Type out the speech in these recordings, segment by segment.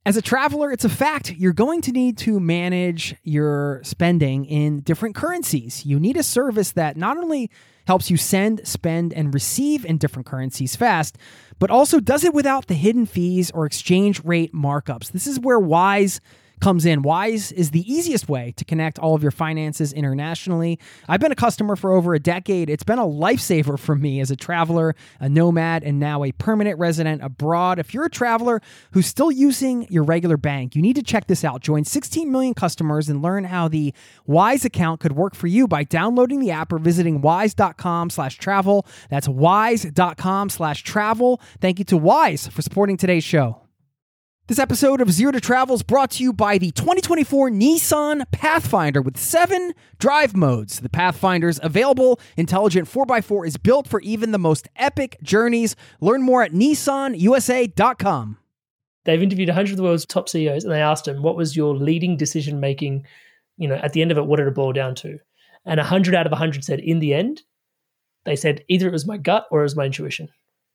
As a traveler, it's a fact. You're going to need to manage your spending in different currencies. You need a service that not only helps you send, spend, and receive in different currencies fast, but also does it without the hidden fees or exchange rate markups. This is where Wise comes in. Wise is the easiest way to connect all of your finances internationally. I've been a customer for over a decade. It's been a lifesaver for me as a traveler, a nomad, and now a permanent resident abroad. If you're a traveler who's still using your regular bank, you need to check this out. Join 16 million customers and learn how the Wise account could work for you by downloading the app or visiting wise.com/travel. That's wise.com/travel. Thank you to Wise for supporting today's show. This episode of Zero to Travel is brought to you by the 2024 Nissan Pathfinder with 7 drive modes. The Pathfinder's available intelligent 4x4 is built for even the most epic journeys. Learn more at nissanusa.com. They've interviewed 100 of the world's top CEOs and they asked them, what was your leading decision making? At the end of it, what did it boil down to? And 100 out of 100 said, in the end, they said either it was my gut or it was my intuition.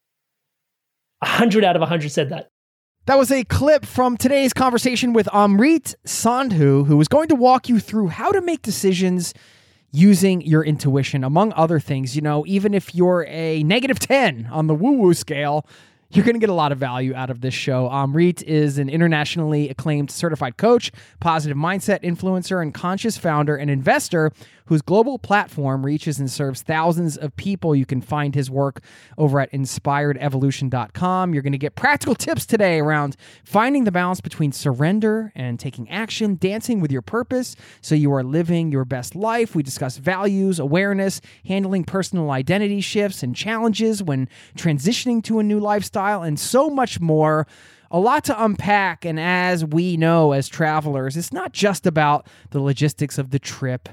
100 out of 100 said that. That was a clip from today's conversation with Amrit Sandhu, who is going to walk you through how to make decisions using your intuition, among other things. Even if you're a -10 on the woo-woo scale, you're going to get a lot of value out of this show. Amrit is an internationally acclaimed certified coach, positive mindset influencer, and conscious founder and investor whose global platform reaches and serves thousands of people. You can find his work over at inspiredevolution.com. You're going to get practical tips today around finding the balance between surrender and taking action, dancing with your purpose so you are living your best life. We discuss values, awareness, handling personal identity shifts and challenges when transitioning to a new lifestyle, and so much more. A lot to unpack, and as we know as travelers, it's not just about the logistics of the trip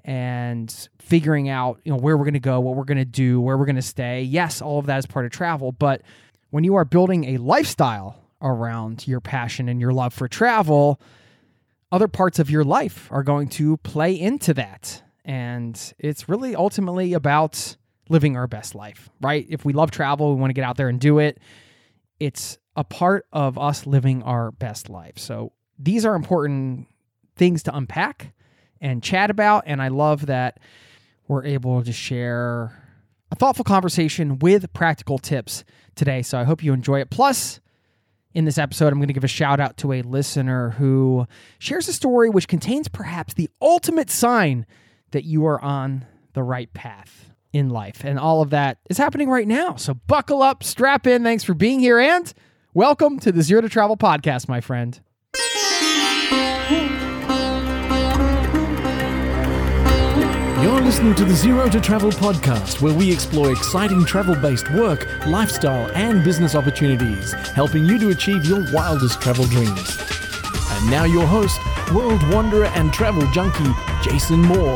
and figuring out, where we're going to go, what we're going to do, where we're going to stay. Yes, all of that is part of travel, but when you are building a lifestyle around your passion and your love for travel, other parts of your life are going to play into that. And it's really ultimately about living our best life, right? If we love travel, we want to get out there and do it. It's a part of us living our best life. So these are important things to unpack and chat about. And I love that we're able to share a thoughtful conversation with practical tips today. So I hope you enjoy it. Plus, in this episode, I'm going to give a shout out to a listener who shares a story which contains perhaps the ultimate sign that you are on the right path in life. And all of that is happening right now. So buckle up, strap in. Thanks for being here, and welcome to the Zero to Travel podcast, my friend. You're listening to the Zero to Travel podcast, where we explore exciting travel-based work, lifestyle, and business opportunities, helping you to achieve your wildest travel dreams. And now your host, world wanderer and travel junkie, Jason Moore.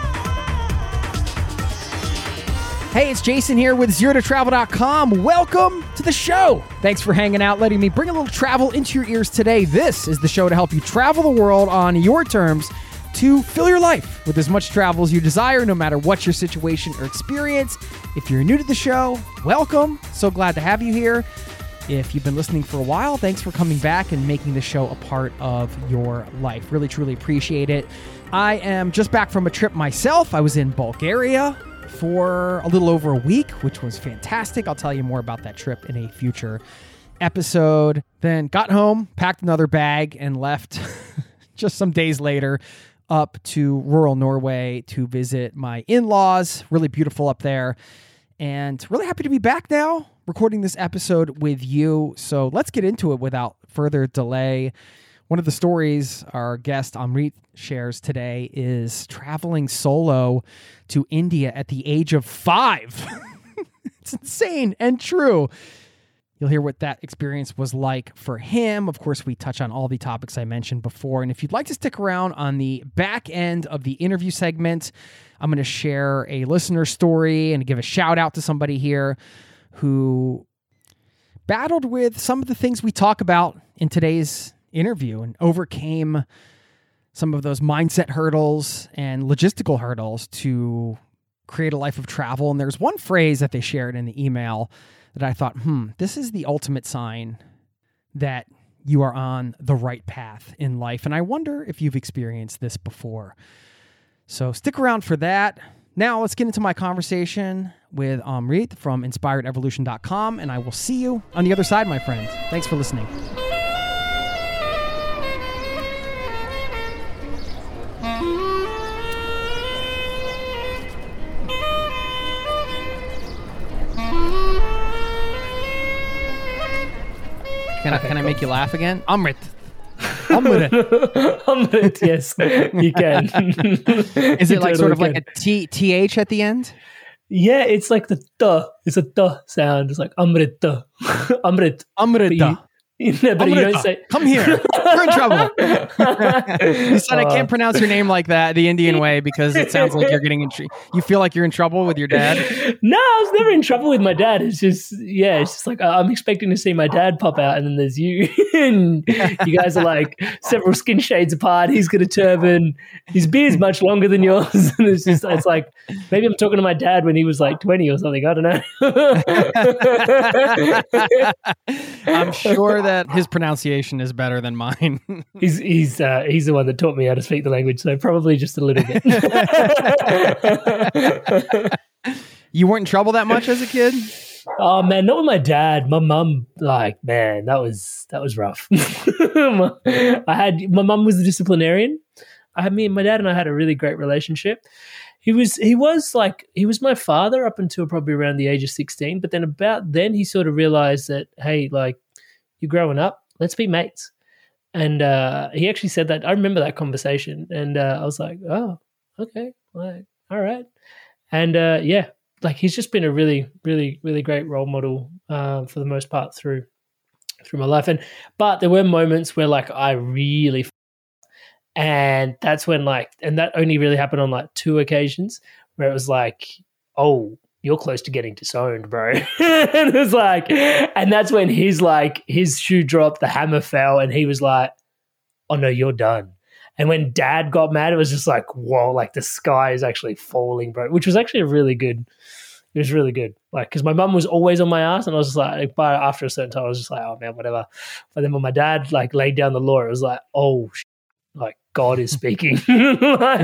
Hey, it's Jason here with ZeroToTravel.com. Welcome to the show. Thanks for hanging out, letting me bring a little travel into your ears today. This is the show to help you travel the world on your terms to fill your life with as much travel as you desire, no matter what your situation or experience. If you're new to the show, welcome. So glad to have you here. If you've been listening for a while, thanks for coming back and making the show a part of your life. Really, truly appreciate it. I am just back from a trip myself. I was in Bulgaria for a little over a week, which was fantastic. I'll tell you more about that trip in a future episode. Then got home, packed another bag, and left just some days later up to rural Norway to visit my in-laws. Really beautiful up there. And really happy to be back now, recording this episode with you. So let's get into it without further delay. One of the stories our guest Amrit shares today is traveling solo to India at the age of 5. It's insane and true. You'll hear what that experience was like for him. Of course, we touch on all the topics I mentioned before. And if you'd like to stick around on the back end of the interview segment, I'm going to share a listener story and give a shout out to somebody here who battled with some of the things we talk about in today's interview and overcame some of those mindset hurdles and logistical hurdles to create a life of travel. And there's one phrase that they shared in the email that I thought, this is the ultimate sign that you are on the right path in life. And I wonder if you've experienced this before. So stick around for that. Now let's get into my conversation with Amrit from inspiredevolution.com, and I will see you on the other side, my friends. Thanks for listening. Can I make you laugh again? Amrit. Amrit, yes, you can. Is it like sort of like a TH at the end? Yeah, it's like the duh. It's a duh sound. It's like Amrit. Amrit. Amrit. But you don't say, come here. We're in trouble. You said I can't pronounce your name like that the Indian way because it sounds like you're getting you feel like you're in trouble with your dad? No, I was never in trouble with my dad. It's just like I'm expecting to see my dad pop out, and then there's you. And you guys are like several skin shades apart. He's got a turban. His beard's much longer than yours. And it's like maybe I'm talking to my dad when he was like 20 or something. I don't know. I'm sure that his pronunciation is better than mine. He's the one that taught me how to speak the language, so probably just a little bit. You weren't in trouble that much as a kid? Oh man, not with my dad. My mum, like, man, that was rough. My mum was the disciplinarian. My dad and I had a really great relationship. He was my father up until probably around the age of 16, but then about then he sort of realized that, hey, like, you're growing up, let's be mates. And he actually said that. I remember that conversation, and I was like, oh, okay, like, all right. And like, he's just been a really, really, really great role model for the most part through my life. But there were moments where, like, I really, and that's when, like, and that only really happened on like 2 occasions where it was like, oh, you're close to getting disowned, bro. And it was like, and that's when his shoe dropped, the hammer fell, and he was like, oh no, you're done. And when dad got mad, it was just like, whoa, like the sky is actually falling, bro, which was actually it was really good. Like, because my mum was always on my ass, and I was just like, but after a certain time, I was just like, oh man, whatever. But then when my dad like laid down the law, it was like, oh, like God is speaking. Yeah,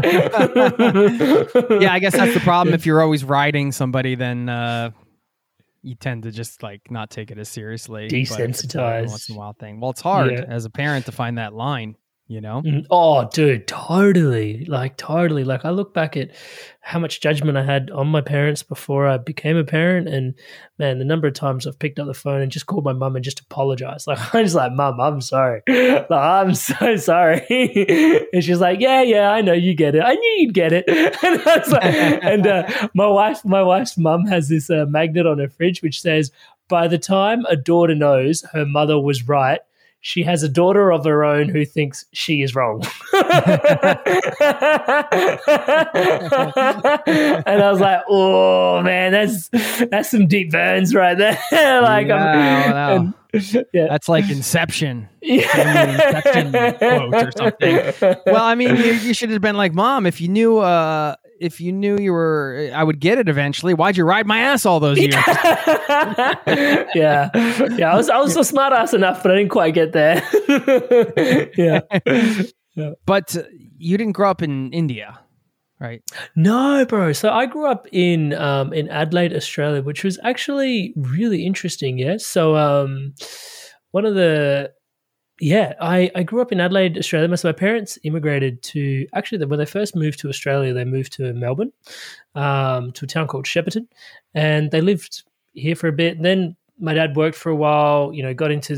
I guess that's the problem. If you're always riding somebody, then you tend to just like not take it as seriously. Desensitized. Once in a while thing. Well, it's hard as a parent to find that line, you know? Oh, dude, totally. Like, I look back at how much judgment I had on my parents before I became a parent, and man, the number of times I've picked up the phone and just called my mum and just apologized. Like, I'm just like, Mum, I'm sorry. Like, I'm so sorry. And she's like, yeah, I know you get it. I knew you'd get it. And I was like, and my wife's mum has this magnet on her fridge which says, by the time a daughter knows her mother was right, she has a daughter of her own who thinks she is wrong. And I was like, oh man, that's some deep burns right there. Like, wow. That's like Inception. Inception quote or something. Well, I mean, you should have been like, Mom, if you knew I would get it eventually, why'd you ride my ass all those years? Yeah. I was so smart ass enough, but I didn't quite get there. Yeah. But you didn't grow up in India, right? No, bro. So I grew up in Adelaide, Australia, which was actually really interesting. Yeah. So I grew up in Adelaide, Australia. So my parents immigrated to, actually, when they first moved to Australia, they moved to Melbourne, to a town called Shepparton, and they lived here for a bit. And then my dad worked for a while, got into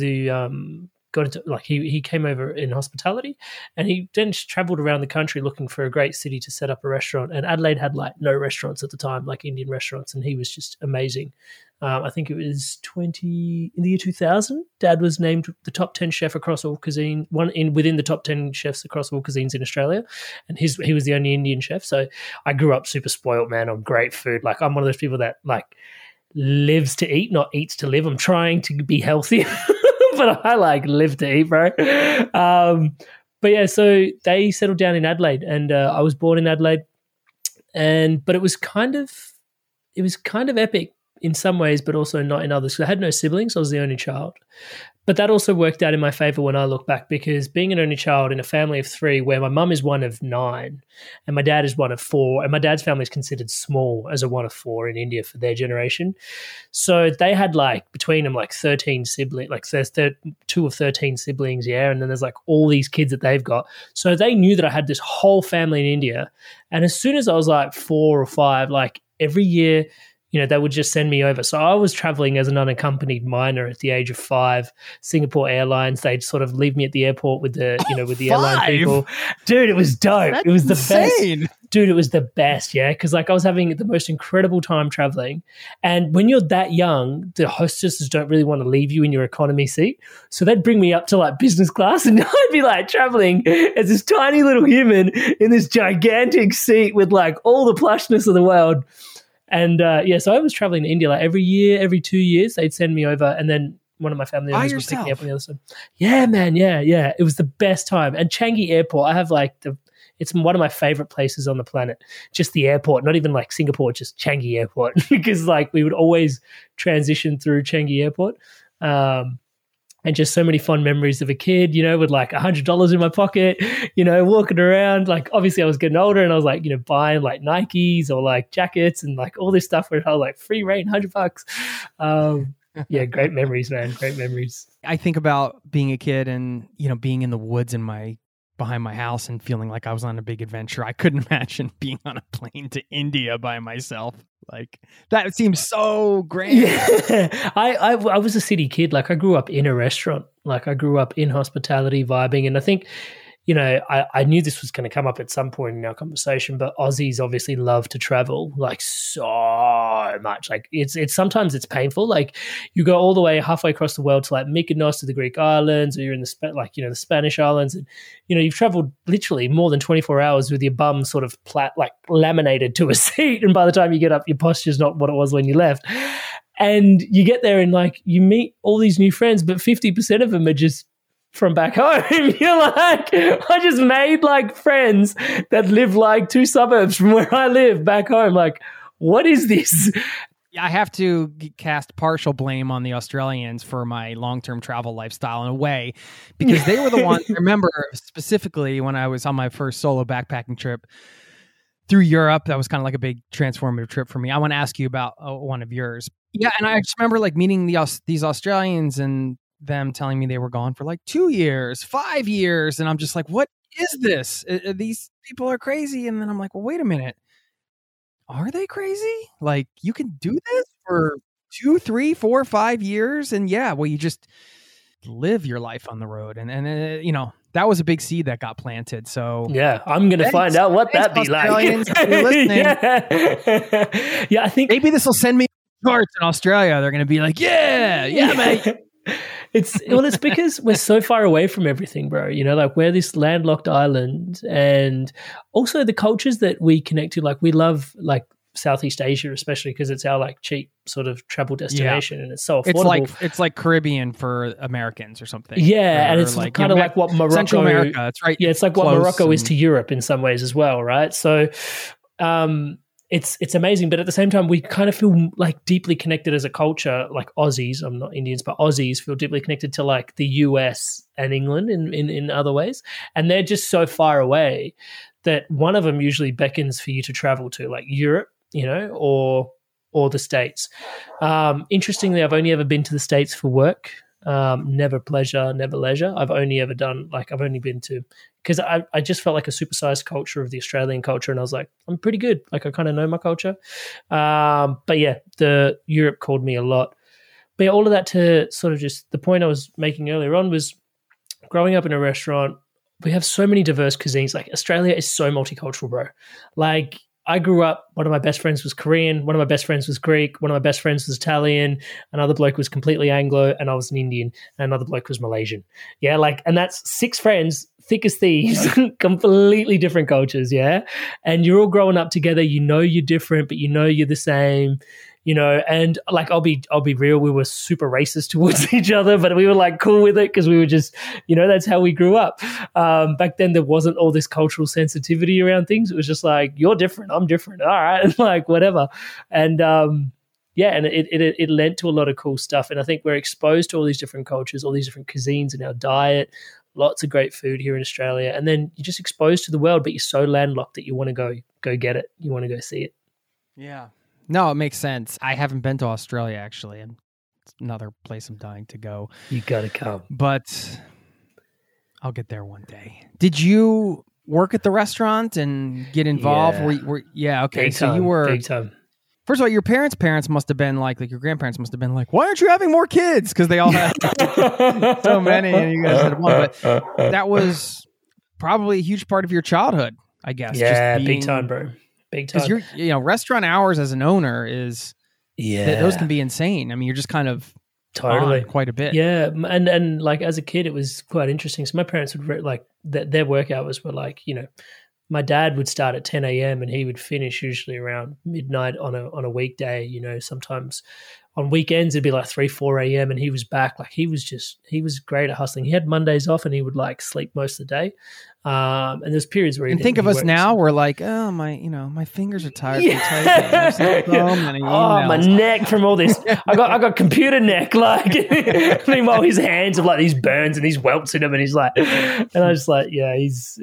he came over in hospitality, and he then traveled around the country looking for a great city to set up a restaurant. And Adelaide had like no restaurants at the time, like Indian restaurants, and he was just amazing. I think it was in the year 2000, Dad was named the top 10 chef across all cuisine, within the top 10 chefs across all cuisines in Australia, and he was the only Indian chef. So I grew up super spoiled, man, on great food. Like, I'm one of those people that like lives to eat, not eats to live. I'm trying to be healthy. But I like live to eat, bro. But yeah, so they settled down in Adelaide, and I was born in Adelaide, but it was kind of epic in some ways, but also not in others. So I had no siblings. I was the only child. But that also worked out in my favor when I look back, because being an only child in a family of 3, where my mum is one of 9 and my dad is one of 4, and my dad's family is considered small as a one of 4 in India for their generation. So they had like between them like 13 siblings, like there's 2 of 13 siblings, yeah, and then there's like all these kids that they've got. So they knew that I had this whole family in India. And as soon as I was like 4 or 5, like every year, they would just send me over. So I was traveling as an unaccompanied minor at the age of 5. Singapore Airlines, they'd sort of leave me at the airport with the, with the airline people. Dude, it was dope. That's it was the insane. best. Dude, it was the best, yeah? Because like I was having the most incredible time traveling. And when you're that young, the hostesses don't really want to leave you in your economy seat. So they'd bring me up to like business class, and I'd be like traveling as this tiny little human in this gigantic seat with like all the plushness of the world. And so I was traveling to India like every year, every 2 years, they'd send me over, and then one of my family members would pick me up on the other side. Yeah, man, yeah. It was the best time. And Changi Airport, I have like it's one of my favorite places on the planet. Just the airport, not even like Singapore, just Changi Airport, because like we would always transition through Changi Airport. And just so many fun memories of a kid, with like $100 in my pocket, walking around. Like, obviously I was getting older, and I was like, buying like Nikes or like jackets and like all this stuff where I was like free reign, $100. Yeah, great memories, man. Great memories. I think about being a kid and, being in the woods behind my house and feeling like I was on a big adventure. I couldn't imagine being on a plane to India by myself. Like, that seems so grand. Yeah. I was a city kid. Like, I grew up in a restaurant. Like, I grew up in hospitality, vibing. And I think, I knew this was going to come up at some point in our conversation, but Aussies obviously love to travel like so much. Like, it's sometimes it's painful. Like, you go all the way halfway across the world to like Mykonos, to the Greek islands, or you're in the Spanish islands, and you've traveled literally more than 24 hours with your bum sort of laminated to a seat, and by the time you get up, your posture's not what it was when you left. And you get there and like you meet all these new friends, but 50% of them are just from back home. You're like, I just made like friends that live like 2 suburbs from where I live back home. Like, what is this? I have to cast partial blame on the Australians for my long-term travel lifestyle in a way, because they were the ones, I remember specifically when I was on my first solo backpacking trip through Europe. That was kind of like a big transformative trip for me. I want to ask you about one of yours. Yeah, and I just remember like meeting these Australians and them telling me they were gone for like 2 years, 5 years. And I'm just like, what is this? These people are crazy. And then I'm like, well, wait a minute. Are they crazy? Like, you can do this for 2, 3, 4, 5 years? And yeah, well, you just live your life on the road. And that was a big seed that got planted. So yeah, I'm going to find out what that be like. You're listening. Yeah, I think maybe this will send me charts in Australia. They're going to be like, yeah, mate. It's because we're so far away from everything, bro. Like we're this landlocked island, and also the cultures that we connect to. Like we love like Southeast Asia, especially because it's our like cheap sort of travel destination, and it's so affordable. It's like Caribbean for Americans or something. Yeah, and it's like, kind of like what Morocco. Central America, that's right. Yeah, it's like what Morocco is to Europe in some ways as well, right? So, It's amazing, but at the same time, we kind of feel like deeply connected as a culture, like Aussies. I'm not Indians, but Aussies feel deeply connected to like the US and England in other ways. And they're just so far away that one of them usually beckons for you to travel to, like Europe, or the States. Interestingly, I've only ever been to the States for work. Never pleasure, never leisure. I've only been to, because I just felt like a supersized culture of the Australian culture, and I was like, I'm pretty good. Like, I kind of know my culture. But yeah, the Europe called me a lot. But yeah, all of that to sort of just the point I was making earlier on was growing up in a restaurant. We have so many diverse cuisines. Like, Australia is so multicultural, bro. Like, I grew up, one of my best friends was Korean, one of my best friends was Greek, one of my best friends was Italian, another bloke was completely Anglo, and I was an Indian, and another bloke was Malaysian. Yeah, like, and that's 6 friends, thick as thieves, completely different cultures, yeah? And you're all growing up together, you're different, but you're the same. And like, I'll be real, we were super racist towards each other, but we were like cool with it because we were just, that's how we grew up. Back then there wasn't all this cultural sensitivity around things. It was just like, you're different, I'm different. All right. Like, whatever. And yeah, and it led to a lot of cool stuff. And I think we're exposed to all these different cultures, all these different cuisines in our diet, lots of great food here in Australia. And then you're just exposed to the world, but you're so landlocked that you want to go get it. You want to go see it. Yeah. No, it makes sense. I haven't been to Australia, actually, and it's another place I'm dying to go. You got to come. But I'll get there one day. Did you work at the restaurant and get involved? Yeah. Okay. Big So time, you were... Big time. First of all, your parents must have been like your grandparents must have been like, why aren't you having more kids? Because they all had so many and you guys had one. But that was probably a huge part of your childhood, I guess. Yeah, big time, bro. Big time. Because restaurant hours as an owner is, those can be insane. I mean, you're just kind of totally on quite a bit. Yeah. And like as a kid, it was quite interesting. So my parents would their work hours were like, my dad would start at 10 a.m. and he would finish usually around midnight on a weekday. Sometimes on weekends it'd be like 3, 4 a.m. and he was back. Like he was great at hustling. He had Mondays off and he would like sleep most of the day. And there's periods where think of us now, we're like, oh my fingers are tired. Yeah. My neck from all this. I got computer neck. Like meanwhile his hands have like these burns and these welts in them, and he's like, and I was like, yeah,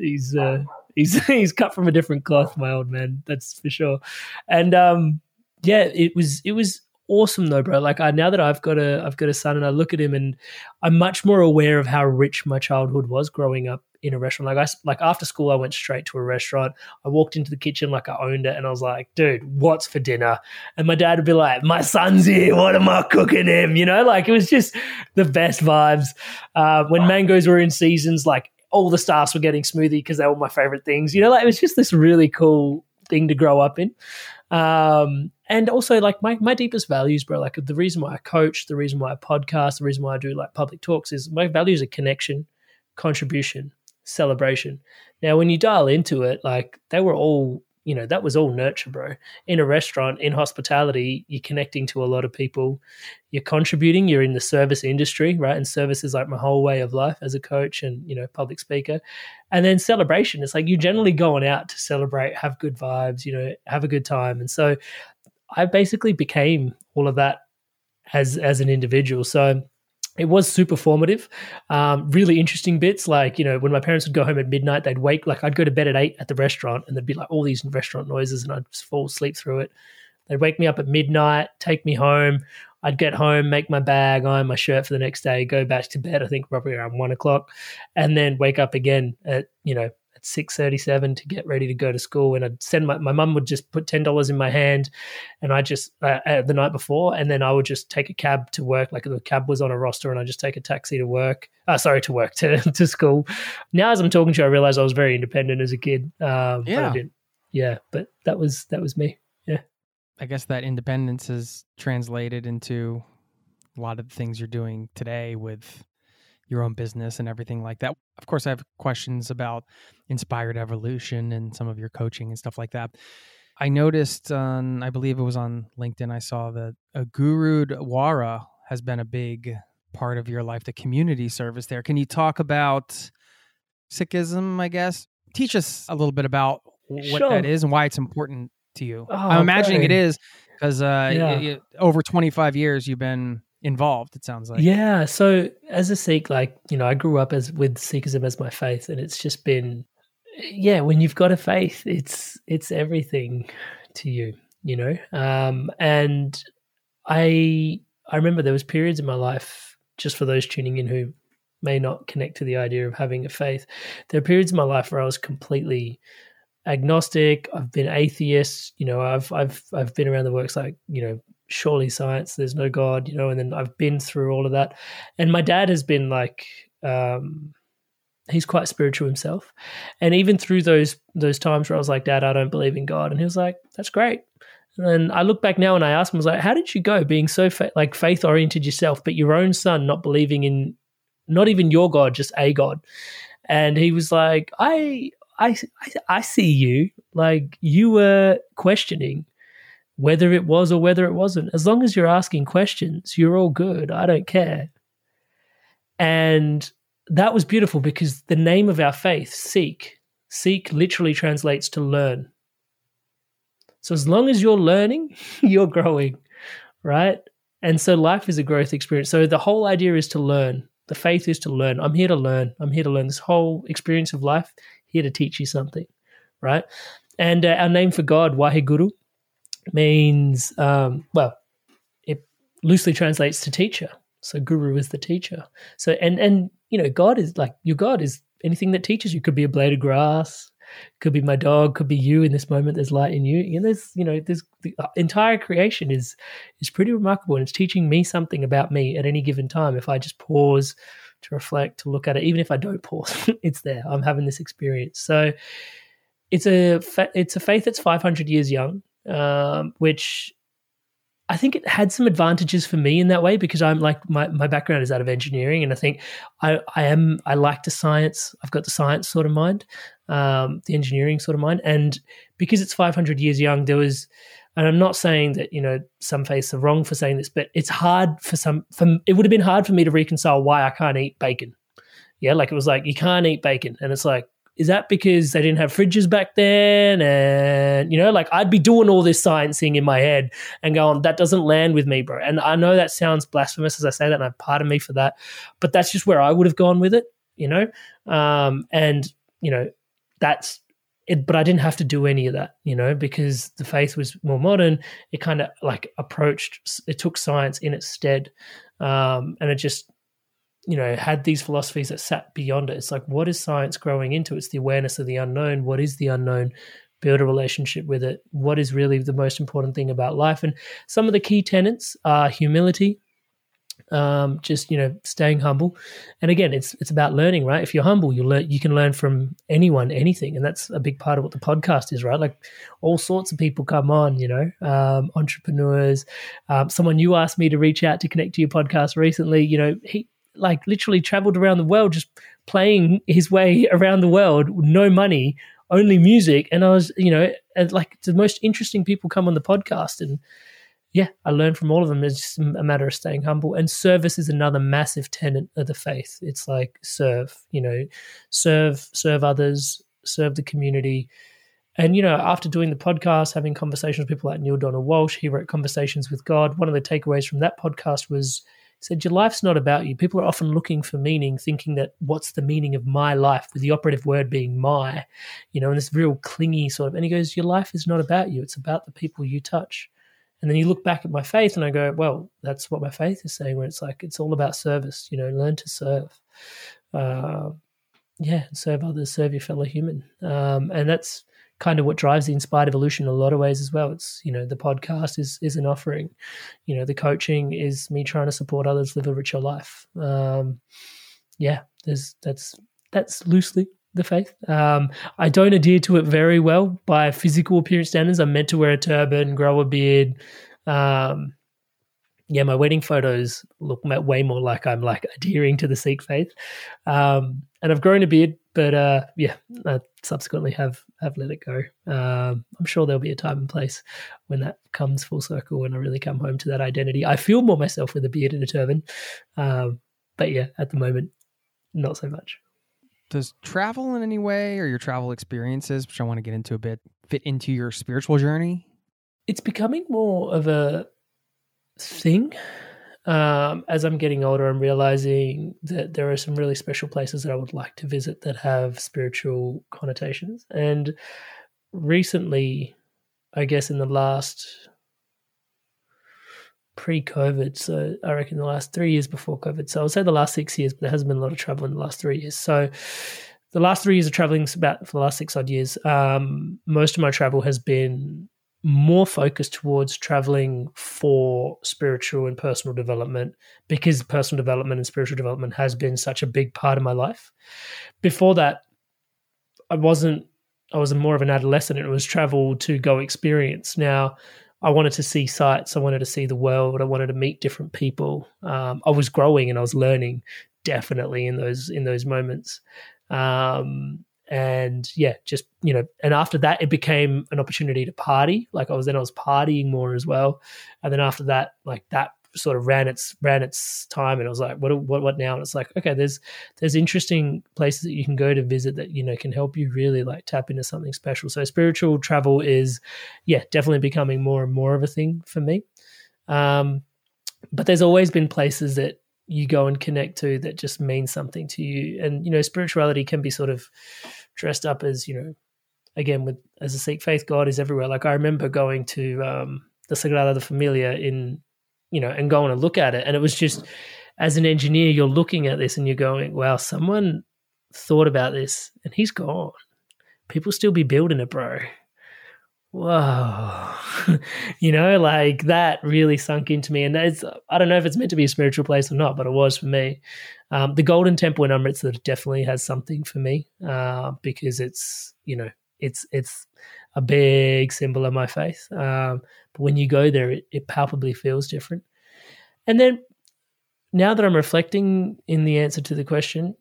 he's cut from a different cloth, my old man. That's for sure. And it was awesome though, bro. Like now that I've got a son and I look at him and I'm much more aware of how rich my childhood was growing up in a restaurant. Like after school, I went straight to a restaurant. I walked into the kitchen like I owned it, and I was like, dude, what's for dinner? And my dad would be like, my son's here. What am I cooking him? Like it was just the best vibes. When mangoes were in seasons, like all the staffs were getting smoothie because they were my favorite things. Like it was just this really cool thing to grow up in. And also like my deepest values, bro, like the reason why I coach, the reason why I podcast, the reason why I do like public talks is my values are connection, contribution, celebration. Now, when you dial into it, like they were all, that was all nurture, bro. In a restaurant, in hospitality, you're connecting to a lot of people. You're contributing. You're in the service industry, right? And service is like my whole way of life as a coach and, public speaker. And then celebration. It's like you're generally going out to celebrate, have good vibes, have a good time. And so I basically became all of that as an individual. So it was super formative. Really interesting bits, like, when my parents would go home at midnight, they'd wake, like I'd go to bed at 8 at the restaurant and there'd be like all these restaurant noises and I'd just fall asleep through it. They'd wake me up at midnight, take me home. I'd get home, make my bag, iron my shirt for the next day, go back to bed, I think probably around 1 o'clock, and then wake up again at 6:37 to get ready to go to school. And I'd send my mum would just put $10 in my hand, and I just the night before, and then I would just take a cab to work. Like the cab was on a roster, and I just take a taxi to work. To school. Now, as I'm talking to you, I realize I was very independent as a kid. But I didn't. Yeah, but that was me. Yeah, I guess that independence is translated into a lot of the things you're doing today with your own business and everything like that. Of course, I have questions about Inspired Evolution and some of your coaching and stuff like that. I noticed I believe it was on LinkedIn, I saw that Guru Dwara has been a big part of your life, the community service there. Can you talk about Sikhism, I guess? Teach us a little bit about what that is and why it's important to you. I'm imagining it is because over 25 years you've been involved, it sounds like. Yeah. So as a Sikh, like, I grew up with Sikhism as my faith, and it's just been, when you've got a faith, it's everything to you, and I remember there was periods in my life, just for those tuning in who may not connect to the idea of having a faith, there are periods in my life where I was completely agnostic. I've been atheist, I've been around the works like, surely science, there's no God, and then I've been through all of that. And my dad has been like, he's quite spiritual himself. And even through those times where I was like, Dad, I don't believe in God. And he was like, that's great. And then I look back now and I ask him, I was like, how did you go being so faith-oriented yourself, but your own son not believing in not even your God, just a God? And he was like, I see you. Like, you were questioning whether it was or whether it wasn't. As long as you're asking questions, you're all good. I don't care. And that was beautiful because the name of our faith, Sikh literally translates to learn. So as long as you're learning, you're growing, right? And so life is a growth experience. So the whole idea is to learn. The faith is to learn. I'm here to learn. I'm here to learn. This whole experience of life, here to teach you something, right? And our name for God, Waheguru, means, it loosely translates to teacher. So guru is the teacher. So, and God is like, your God is anything that teaches you. Could be a blade of grass, could be my dog, could be you in this moment. There's light in you. There's the entire creation is pretty remarkable, and it's teaching me something about me at any given time. If I just pause to reflect, to look at it, even if I don't pause, it's there. I'm having this experience. So it's a faith that's 500 years young, which I think it had some advantages for me in that way, because I'm like, my background is out of engineering, and I think I like the science. I've got the science sort of mind, the engineering sort of mind. And because it's 500 years young, and I'm not saying that, some faiths are wrong for saying this, but it's hard it would have been hard for me to reconcile why I can't eat bacon. Yeah. Like it was like, you can't eat bacon. And it's like, is that because they didn't have fridges back then? And, I'd be doing all this sciencing in my head and going, that doesn't land with me, bro. And I know that sounds blasphemous as I say that, and pardon me for that, but that's just where I would have gone with it, that's it. But I didn't have to do any of that, because the faith was more modern. It kind of like it took science in its stead. And it just, had these philosophies that sat beyond it. It's like, what is science growing into? It's the awareness of the unknown. What is the unknown? Build a relationship with it. What is really the most important thing about life? And some of the key tenets are humility, just, staying humble. And again, it's about learning, right? If you're humble, you can learn from anyone, anything. And that's a big part of what the podcast is, right? Like all sorts of people come on, entrepreneurs. Someone you asked me to reach out to connect to your podcast recently, he like literally traveled around the world, just playing his way around the world, no money, only music. And I was, like the most interesting people come on the podcast, and yeah, I learned from all of them. It's just a matter of staying humble. And service is another massive tenet of the faith. It's like serve others, serve the community. And, after doing the podcast, having conversations with people like Neil Donald Walsh, he wrote Conversations with God. One of the takeaways from that podcast was, he said, your life's not about you. People are often looking for meaning, thinking that what's the meaning of my life, with the operative word being my, and this real clingy sort of, and he goes, your life is not about you. It's about the people you touch. And then you look back at my faith and I go, well, that's what my faith is saying, where it's like, it's all about service, learn to serve. Serve others, serve your fellow human. And that's kind of what drives the Inspired Evolution in a lot of ways as well. It's, the podcast is an offering. The coaching is me trying to support others live a richer life. That's loosely the faith. I don't adhere to it very well by physical appearance standards. I'm meant to wear a turban, grow a beard. My wedding photos look way more like I'm like adhering to the Sikh faith. And I've grown a beard, but I subsequently have let it go. I'm sure there'll be a time and place when that comes full circle, when I really come home to that identity. I feel more myself with a beard and a turban. But yeah, at the moment, not so much. Does travel in any way, or your travel experiences, which I want to get into a bit, fit into your spiritual journey? It's becoming more of a thing. As I'm getting older, I'm realizing that there are some really special places that I would like to visit that have spiritual connotations. And recently, I guess in the last pre-COVID, so I reckon the last 3 years before COVID, so I would say the last 6 years, but there hasn't been a lot of travel in the last 3 years. So the last 3 years of traveling is about for the last 6 odd years. Most of my travel has been more focused towards traveling for spiritual and personal development, because personal development and spiritual development has been such a big part of my life. Before that, I was more of an adolescent, and it was travel to go experience. Now, I wanted to see sights. I wanted to see the world. I wanted to meet different people. I was growing and I was learning definitely in those moments. And after that, it became an opportunity to party. Like I was partying more as well. And then after that, like that sort of ran its time, and I was like, what now? And it's like, okay, there's interesting places that you can go to visit that, can help you really like tap into something special. So spiritual travel is, definitely becoming more and more of a thing for me. But there's always been places that you go and connect to that just mean something to you. And, spirituality can be sort of dressed up as, again, as a Sikh faith, God is everywhere. Like I remember going to the Sagrada Familia and going to look at it. And it was just, as an engineer, you're looking at this and you're going, wow, someone thought about this and he's gone. People still be building it, bro. Whoa. Like that really sunk into me. And I don't know if it's meant to be a spiritual place or not, but it was for me. The Golden Temple in Amritsar definitely has something for me because it's a big symbol of my faith. But when you go there, it palpably feels different. And then now that I'm reflecting in the answer to the question,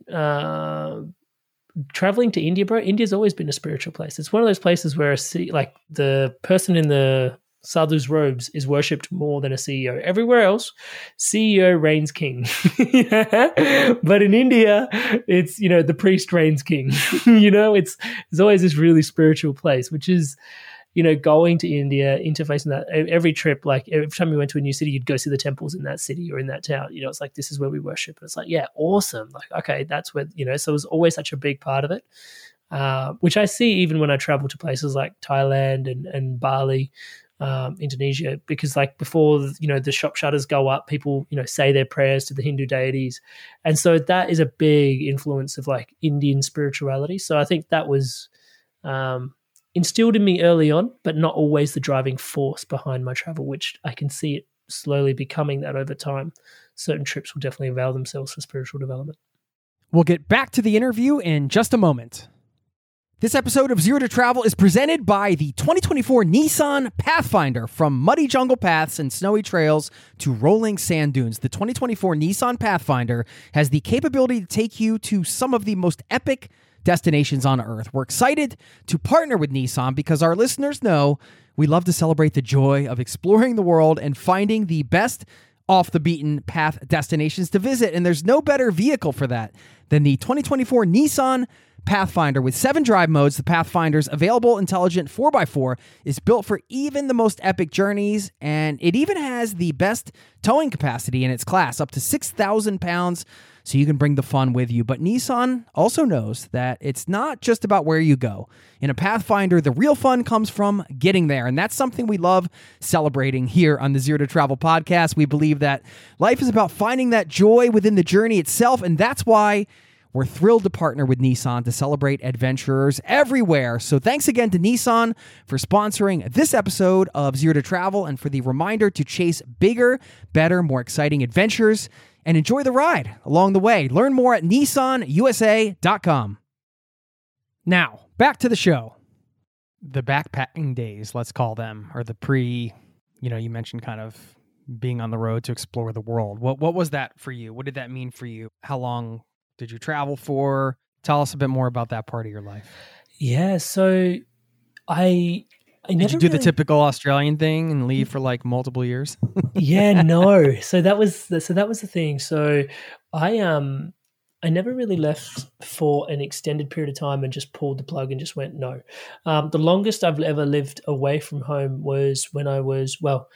traveling to India, bro, India's always been a spiritual place. It's one of those places where the person in the sadhu's robes is worshipped more than a CEO. Everywhere else, CEO reigns king. But in India, it's, the priest reigns king. It's always this really spiritual place, which is, going to India, interfacing that every trip, like every time you went to a new city, you'd go see the temples in that city or in that town. It's like, this is where we worship. And it's like, yeah, awesome. Like, okay, that's where, so it was always such a big part of it, which I see even when I travel to places like Thailand and Bali, Indonesia, because like before, the shop shutters go up, people, say their prayers to the Hindu deities. And so that is a big influence of like Indian spirituality. So I think that was, instilled in me early on, but not always the driving force behind my travel, which I can see it slowly becoming that over time. Certain trips will definitely avail themselves for spiritual development. We'll get back to the interview in just a moment. This episode of Zero to Travel is presented by the 2024 Nissan Pathfinder. From muddy jungle paths and snowy trails to rolling sand dunes, the 2024 Nissan Pathfinder has the capability to take you to some of the most epic destinations on Earth. We're excited to partner with Nissan because our listeners know we love to celebrate the joy of exploring the world and finding the best off the beaten path destinations to visit. And there's no better vehicle for that than the 2024 Nissan Pathfinder. With 7 drive modes, the Pathfinder's available intelligent 4x4 is built for even the most epic journeys, and it even has the best towing capacity in its class, up to 6,000 pounds, so you can bring the fun with you. But Nissan also knows that it's not just about where you go. In a Pathfinder, the real fun comes from getting there, and that's something we love celebrating here on the Zero to Travel podcast. We believe that life is about finding that joy within the journey itself, and that's why we're thrilled to partner with Nissan to celebrate adventurers everywhere. So thanks again to Nissan for sponsoring this episode of Zero to Travel and for the reminder to chase bigger, better, more exciting adventures and enjoy the ride along the way. Learn more at nissanusa.com. Now, back to the show. The backpacking days, let's call them, or the you mentioned kind of being on the road to explore the world. What was that for you? What did that mean for you? How long did you travel for? Tell us a bit more about that part of your life. Yeah, so I did you do the typical Australian thing and leave for like multiple years? Yeah, no. So that was the thing. So I never really left for an extended period of time and just pulled the plug and just went no. The longest I've ever lived away from home was when I was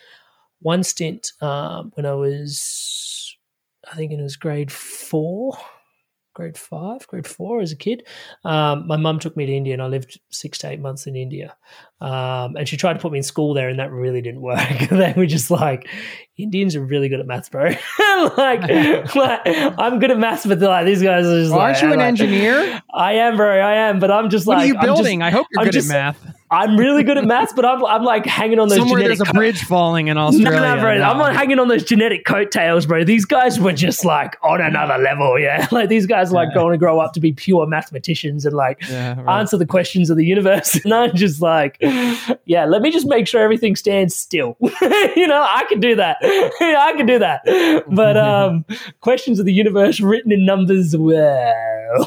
one stint when I was, I think it was grade 4 as a kid. My mum took me to India and I lived 6 to 8 months in India. And she tried to put me in school there and that really didn't work. They were just like, Indians are really good at maths, bro. like I'm good at maths, but these guys are just aren't you an engineer? I am, bro. I am, but I'm just what are you building? I hope you're good at math. I'm really good at maths, but I'm like hanging on those somewhere there's a bridge falling in Australia. No, bro. I'm not hanging on those genetic coattails, bro. These guys were just like on another level, yeah. Like these guys like going to grow up to be pure mathematicians and answer the questions of the universe. And I'm just like, yeah, let me just make sure everything stands still. I can do that. I can do that. But questions of the universe written in numbers, well.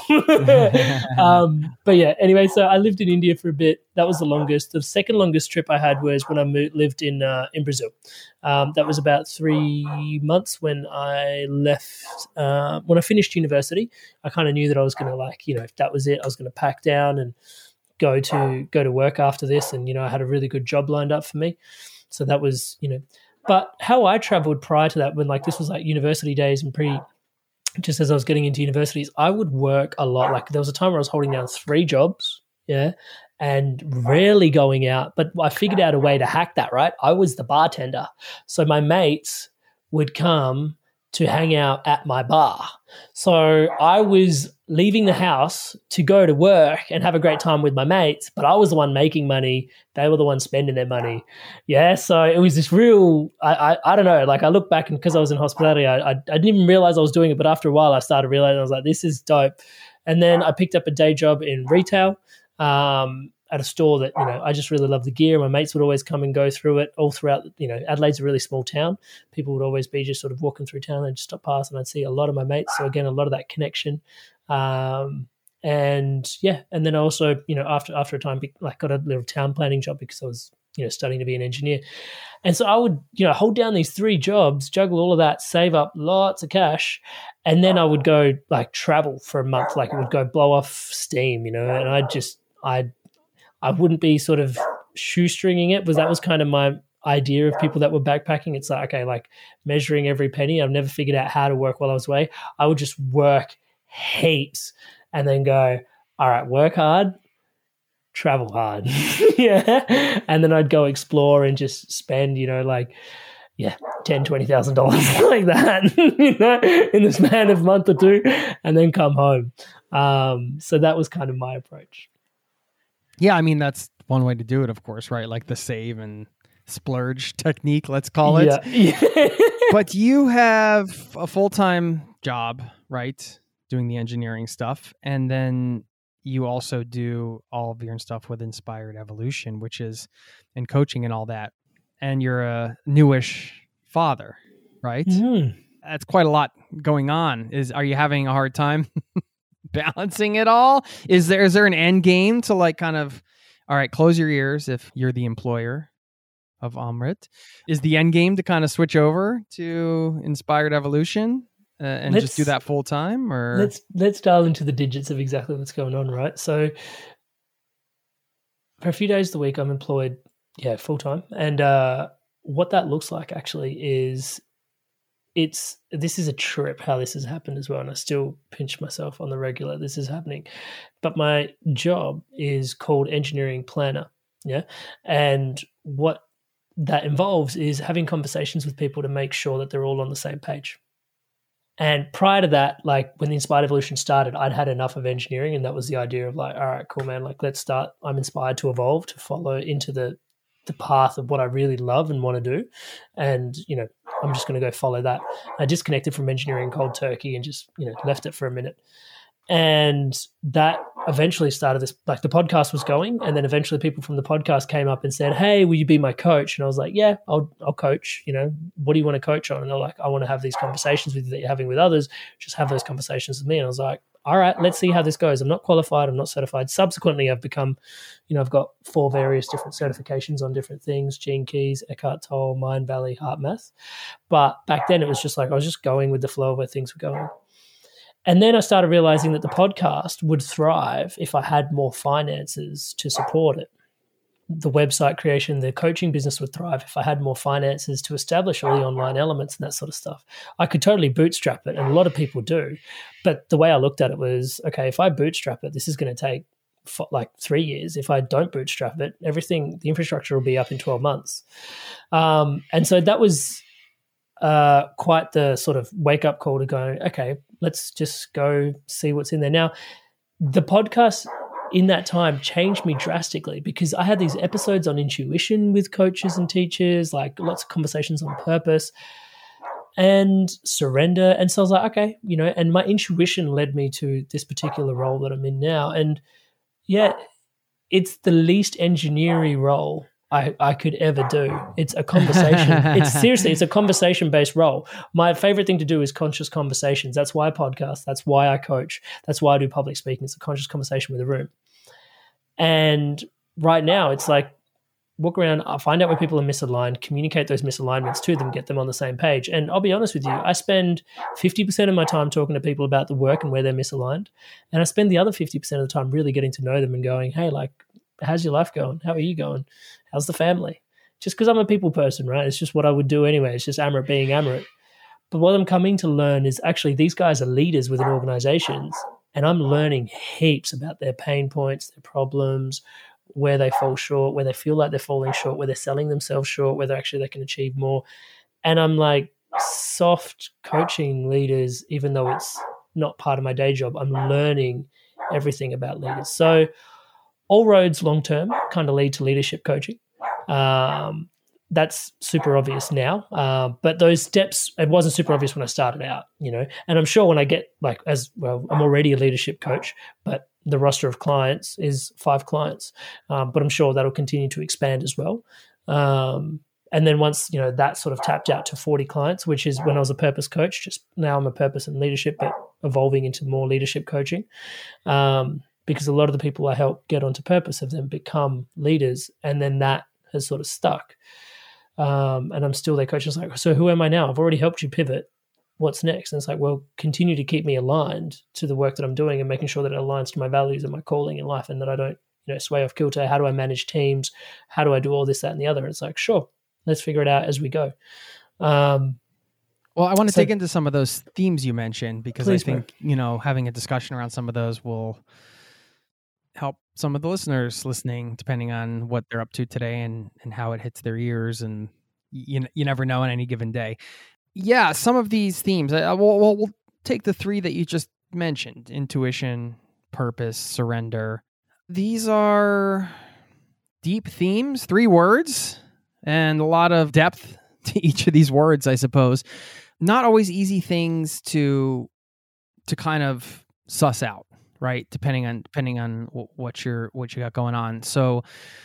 But yeah, anyway, so I lived in India for a bit. That was the longest. The second longest trip I had was when I lived in Brazil. That was about 3 months when I left. When I finished university, I kind of knew that I was going to if that was it, I was going to pack down and go to work after this. And, I had a really good job lined up for me. So that was, But how I traveled prior to that, when like this was like university days and just as I was getting into universities, I would work a lot. Like there was a time where I was holding down 3 jobs, and rarely going out. But I figured out a way to hack that, right? I was the bartender. So my mates would come to hang out at my bar. So I was leaving the house to go to work and have a great time with my mates, but I was the one making money. They were the ones spending their money. Yeah, so it was this real, I don't know, like I look back and because I was in hospitality, I didn't even realize I was doing it, but after a while I started realizing, I was like, this is dope. And then I picked up a day job in retail at a store that, I just really loved the gear. My mates would always come and go through it all throughout, Adelaide's a really small town. People would always be just sort of walking through town and just stop past and I'd see a lot of my mates. So again, a lot of that connection. And then I also, after a time, like got a little town planning job because I was, studying to be an engineer. And so I would, hold down these 3 jobs, juggle all of that, save up lots of cash. And then I would go like travel for a month, like it would go blow off steam, and I wouldn't be sort of shoestringing it, because that was kind of my idea of people that were backpacking. It's like, okay, like measuring every penny. I've never figured out how to work while I was away. I would just work heaps and then go, all right, work hard, travel hard. Yeah. And then I'd go explore and just spend, $10,000, $20,000 like that, in the span of a month or 2, and then come home. So that was kind of my approach. Yeah, I mean, that's one way to do it, of course, right? Like the save and splurge technique, let's call it. Yeah. But you have a full-time job, right? Doing the engineering stuff. And then you also do all of your stuff with Inspired Evolution, which is in coaching and all that. And you're a newish father, right? Mm-hmm. That's quite a lot going on. Are you having a hard time balancing it all? Is there an end game to like kind of, all right, close your ears if you're the employer of Amrit? Is the end game to kind of switch over to Inspired Evolution and just do that full time? Or let's dial into the digits of exactly what's going on, right? So for a few days of the week, I'm employed, full time, and what that looks like actually is this is a trip how this has happened as well, and I still pinch myself on the regular this is happening. But my job is called engineering planner, and what that involves is having conversations with people to make sure that they're all on the same page. And prior to that, like when the Inspired Evolution started, I'd had enough of engineering, and that was the idea of like, all right, cool, man, like let's start. I'm inspired to evolve, to follow into the path of what I really love and want to do. And, I'm just going to go follow that. I disconnected from engineering cold turkey and just, left it for a minute. And that eventually started this, like the podcast was going. And then eventually people from the podcast came up and said, hey, will you be my coach? And I was like, yeah, I'll coach. What do you want to coach on? And they're like, I want to have these conversations with you that you're having with others. Just have those conversations with me. And I was like, all right, let's see how this goes. I'm not qualified. I'm not certified. Subsequently, I've become, I've got 4 various different certifications on different things: Gene Keys, Eckhart Tolle, Mindvalley, HeartMath. But back then it was just like, I was just going with the flow of where things were going. And then I started realizing that the podcast would thrive if I had more finances to support it. The website creation, the coaching business would thrive if I had more finances to establish all the online elements and that sort of stuff. I could totally bootstrap it, and a lot of people do. But the way I looked at it was, okay, if I bootstrap it, this is going to take like 3 years. If I don't bootstrap it, the infrastructure will be up in 12 months. And so that was quite the sort of wake-up call to go, okay, let's just go see what's in there. Now, the podcast in that time changed me drastically, because I had these episodes on intuition with coaches and teachers, like lots of conversations on purpose and surrender. And so I was like, okay, and my intuition led me to this particular role that I'm in now. And it's the least engineering role I could ever do. It's a conversation. It's a conversation-based role. My favorite thing to do is conscious conversations. That's why I podcast. That's why I coach. That's why I do public speaking. It's a conscious conversation with a room. And right now it's like, walk around, I'll find out where people are misaligned, communicate those misalignments to them, get them on the same page. And I'll be honest with you, I spend 50% of my time talking to people about the work and where they're misaligned. And I spend the other 50% of the time really getting to know them and going, hey, like, how's your life going? How are you going? How's the family? just because I'm a people person, right? It's just what I would do anyway. It's just Amrit being Amrit. But what I'm coming to learn is actually these guys are leaders within organizations, and I'm learning heaps about their pain points, their problems, where they fall short, where they feel like they're falling short, where they're selling themselves short, whether actually they can achieve more. And I'm like soft coaching leaders, even though it's not part of my day job. I'm learning everything about leaders. So all roads long-term kind of lead to leadership coaching. That's super obvious now. But those steps, it wasn't super obvious when I started out, and I'm sure when I get as well, I'm already a leadership coach, but the roster of clients is 5 clients. But I'm sure that'll continue to expand as well. And then once, that sort of tapped out to 40 clients, which is when I was a purpose coach, just now I'm a purpose and leadership, but evolving into more leadership coaching. Because a lot of the people I help get onto purpose have then become leaders, and then that has sort of stuck. And I'm still their coach. It's like, so who am I now? I've already helped you pivot. What's next? And it's like, well, continue to keep me aligned to the work that I'm doing and making sure that it aligns to my values and my calling in life, and that I don't, sway off kilter. How do I manage teams? How do I do all this, that, and the other? And it's like, sure, let's figure it out as we go. Well, I want to dig into some of those themes you mentioned, because I think, having a discussion around some of those will help some of the listeners listening, depending on what they're up to today and how it hits their ears. And you never know on any given day. Yeah, some of these themes, we'll take the 3 that you just mentioned: intuition, purpose, surrender. These are deep themes, 3 words, and a lot of depth to each of these words, I suppose. Not always easy things to kind of suss out, right? Depending on what you got going on. So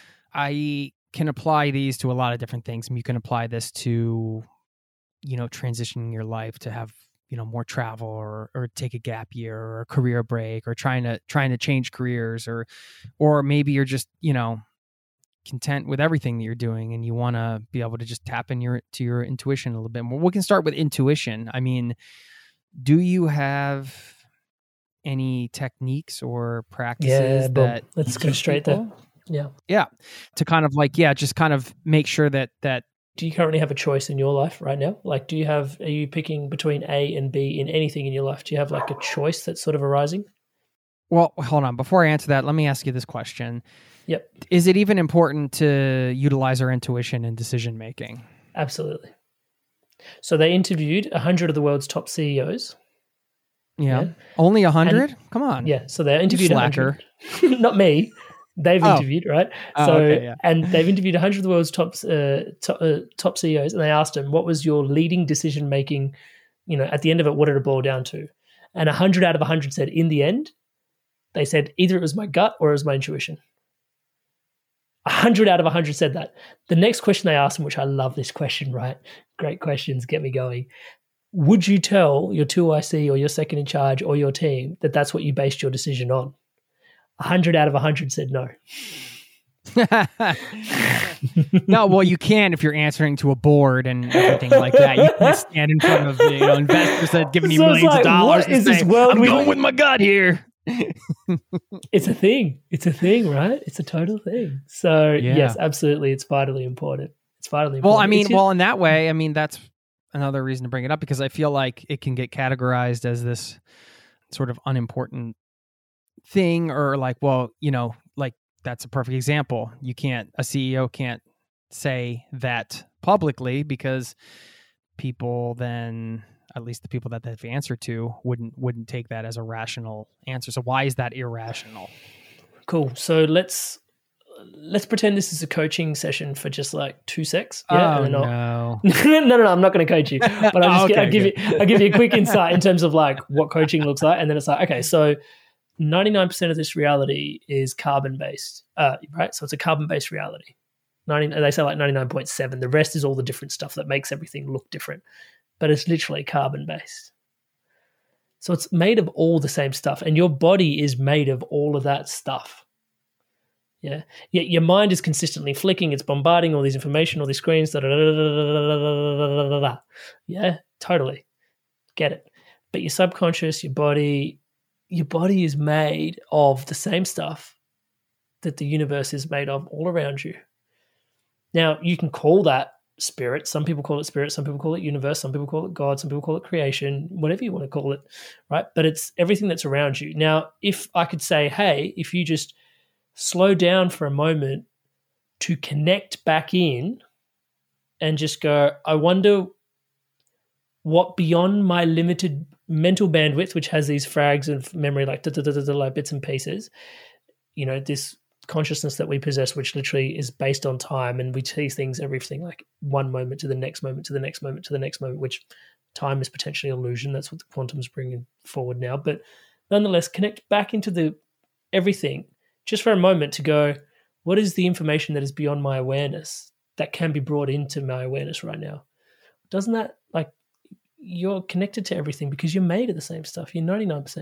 I can apply these to a lot of different things. You can apply this to, transitioning your life to have, more travel, or take a gap year, or a career break, or trying to change careers, or maybe you're just, content with everything that you're doing and you want to be able to just tap into your intuition a little bit more. We can start with intuition. I mean, do you have any techniques or practices that let's go straight there. Yeah. To kind of just kind of make sure that do you currently have a choice in your life right now? Are you picking between A and B in anything in your life? Do you have a choice that's sort of arising? Well, hold on. Before I answer that, let me ask you this question. Yep. Is it even important to utilize our intuition in decision making? Absolutely. So they interviewed 100 of the world's top CEOs. Yeah. Only 100? Come on. Yeah. So they interviewed 100. Not me. They've interviewed, right? And they've interviewed 100 of the world's top CEOs, and they asked them, what was your leading decision making, at the end of it, what did it boil down to? And 100 out of 100 said, in the end, they said either it was my gut or it was my intuition. 100 out of 100 said that. The next question they asked them, which I love this question, right? Great questions, get me going. Would you tell your 2IC or your second in charge or your team that that's what you based your decision on? 100 out of 100 said no. No, well, you can if you're answering to a board and everything like that. You can stand in front of investors that have given you millions of dollars and say, I'm going with my gut here. It's a thing. It's a thing, right? It's a total thing. So yes, absolutely. It's vitally important. Well, I mean, in that way, I mean, that's another reason to bring it up, because I feel like it can get categorized as this sort of unimportant thing, or that's a perfect example. A CEO can't say that publicly, because people then, at least the people that they've answered to, wouldn't take that as a rational answer. So why is that irrational? Cool. So let's pretend this is a coaching session for just 2 secs. Yeah. Oh, no. No, I'm not going to coach you, but I'll give you a quick insight in terms of what coaching looks like. And then it's okay, so 99% of this reality is carbon-based, right? So it's a carbon-based reality. They say 99.7. The rest is all the different stuff that makes everything look different. But it's literally carbon-based. So it's made of all the same stuff. And your body is made of all of that stuff. Yeah. Yet your mind is consistently flicking. It's bombarding all these information, all these screens. Yeah, totally. Get it. But your subconscious, your body is made of the same stuff that the universe is made of all around you. Now, you can call that spirit. Some people call it spirit. Some people call it universe. Some people call it God. Some people call it creation, whatever you want to call it, right? But it's everything that's around you. Now, if I could say, hey, if you just slow down for a moment to connect back in and just go, I wonder what beyond my limited mental bandwidth, which has these frags of memory, like bits and pieces, this consciousness that we possess, which literally is based on time, and we see things, everything like one moment to the next moment to the next moment to the next moment, which time is potentially illusion. That's what the quantum's bringing forward now. But nonetheless, connect back into the everything just for a moment to go, what is the information that is beyond my awareness that can be brought into my awareness right now? Doesn't that, like, you're connected to everything because you're made of the same stuff. You're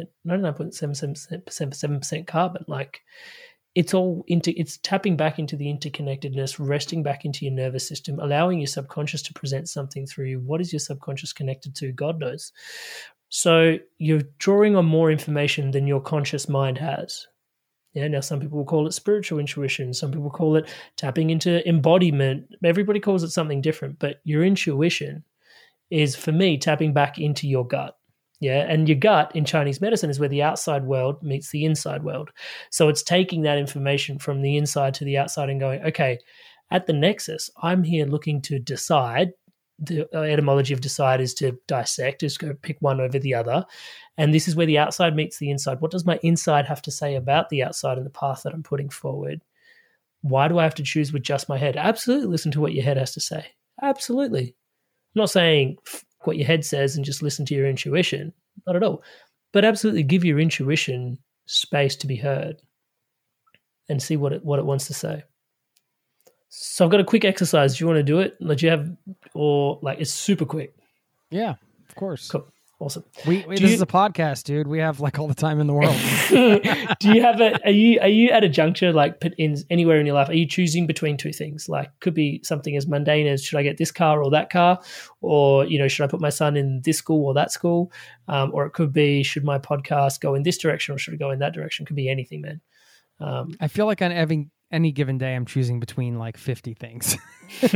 99.77% carbon. Like, it's all it's tapping back into the interconnectedness, resting back into your nervous system, allowing your subconscious to present something through you. What is your subconscious connected to? God knows. So you're drawing on more information than your conscious mind has. Yeah. Now, some people will call it spiritual intuition. Some people call it tapping into embodiment. Everybody calls it something different, but your intuition is, for me, tapping back into your gut. Yeah, and your gut in Chinese medicine is where the outside world meets the inside world. So it's taking that information from the inside to the outside and going, okay, at the nexus, I'm here looking to decide. The etymology of decide is to dissect, is go pick one over the other. And this is where the outside meets the inside. What does my inside have to say about the outside and the path that I'm putting forward? Why do I have to choose with just my head? Absolutely listen to what your head has to say. Absolutely. I'm not saying what your head says and just listen to your intuition. Not at all. But absolutely give your intuition space to be heard and see what it wants to say. So I've got a quick exercise. Do you want to do it? It's super quick. Yeah, of course. Cool. Awesome. This is a podcast, dude. We have like all the time in the world. Do you have are you at a juncture, like in anywhere in your life, are you choosing between two things? Like, could be something as mundane as, should I get this car or that car? Or, should I put my son in this school or that school? Or it could be, should my podcast go in this direction or should it go in that direction? It could be anything, man. I feel like on any given day, I'm choosing between like 50 things. But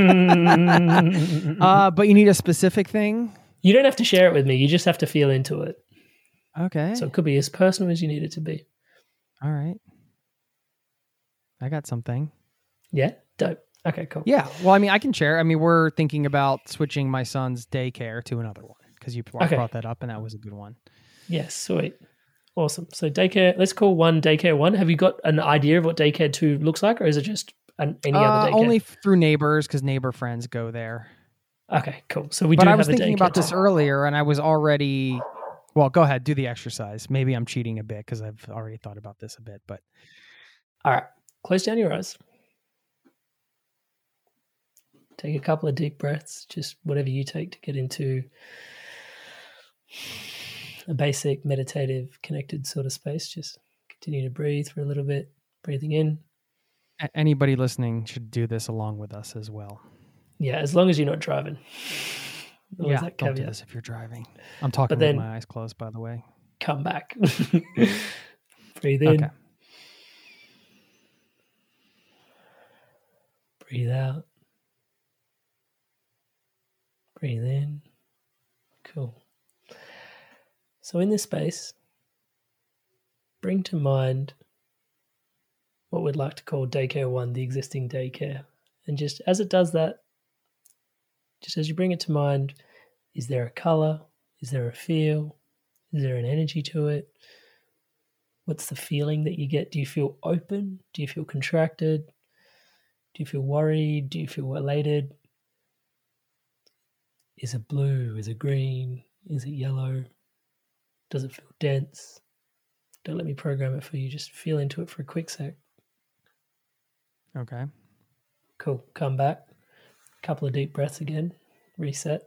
you need a specific thing? You don't have to share it with me. You just have to feel into it. Okay. So it could be as personal as you need it to be. All right. I got something. Yeah? Dope. Okay, cool. Yeah. Well, I mean, I can share. I mean, we're thinking about switching my son's daycare to another one because you brought that up and that was a good one. Yes, sweet. Awesome. So daycare, let's call one daycare 1. Have you got an idea of what daycare 2 looks like, or is it just any other daycare? Only through neighbors, because neighbor friends go there. Okay, cool. So I was thinking about this earlier, and I was already. Well, go ahead, do the exercise. Maybe I'm cheating a bit because I've already thought about this a bit. But all right, close down your eyes. Take a couple of deep breaths, just whatever you take to get into a basic meditative, connected sort of space. Just continue to breathe for a little bit. Breathing in. Anybody listening should do this along with us as well. Yeah, as long as you're not driving. Don't do this if you're driving. I'm talking with my eyes closed, by the way. Come back. Breathe in. Okay. Breathe out. Breathe in. Cool. So in this space, bring to mind what we'd like to call daycare 1, the existing daycare. And just as it does that, just as you bring it to mind, is there a color? Is there a feel? Is there an energy to it? What's the feeling that you get? Do you feel open? Do you feel contracted? Do you feel worried? Do you feel elated? Is it blue? Is it green? Is it yellow? Does it feel dense? Don't let me program it for you. Just feel into it for a quick sec. Okay. Cool. Come back. Couple of deep breaths again. Reset.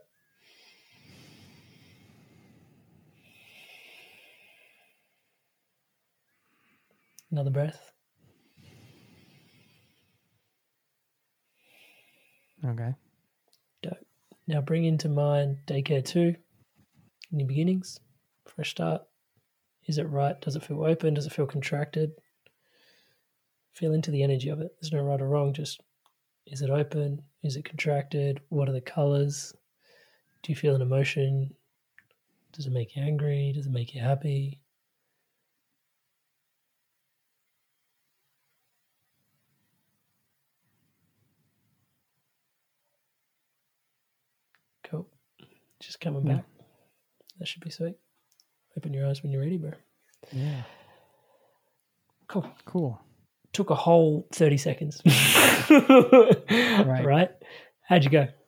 Another breath. Okay. Dope. Now bring into mind daycare 2. New beginnings. Fresh start. Is it right? Does it feel open? Does it feel contracted? Feel into the energy of it. There's no right or wrong. Just Is it open? Is it contracted? What are the colors? Do you feel an emotion? Does it make you angry? Does it make you happy? Cool. Just coming back. That should be sweet. Open your eyes when you're ready, bro. Yeah. Cool. Took a whole 30 seconds. Right. Right? How'd you go?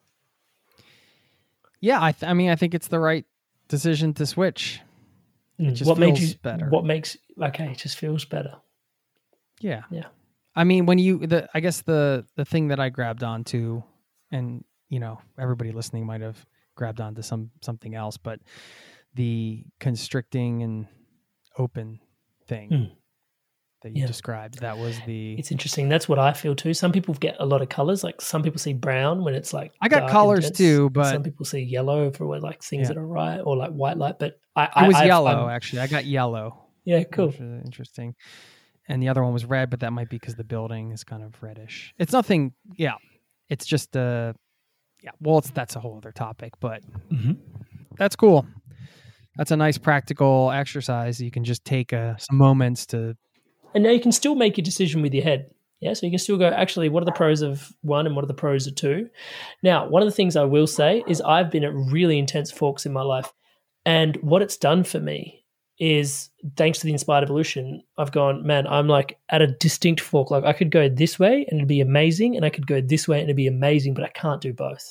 Yeah, I mean, I think it's the right decision to switch. It just What made feels you better. What makes okay? It just feels better. Yeah. Yeah. I mean, when I guess the thing that I grabbed onto, and everybody listening might have grabbed onto something else, but the constricting and open thing that you described, that was It's interesting. That's what I feel too. Some people get a lot of colors. Like some people see brown when it's like I got dark colors and dense, too, and but some people see yellow for what, like things that are right, or like white light. But it was yellow actually. I got yellow. Yeah, cool. Which is interesting. And the other one was red, but that might be because the building is kind of reddish. It's nothing. Yeah, it's just well, that's a whole other topic, but that's cool. That's a nice practical exercise. You can just take some moments to. And now you can still make your decision with your head. Yeah, so you can still go, actually, what are the pros of one and what are the pros of two? Now, one of the things I will say is I've been at really intense forks in my life. And what it's done for me is, thanks to the Inspired Evolution, I've gone, man, I'm like at a distinct fork. Like I could go this way and it'd be amazing, and I could go this way and it'd be amazing, but I can't do both.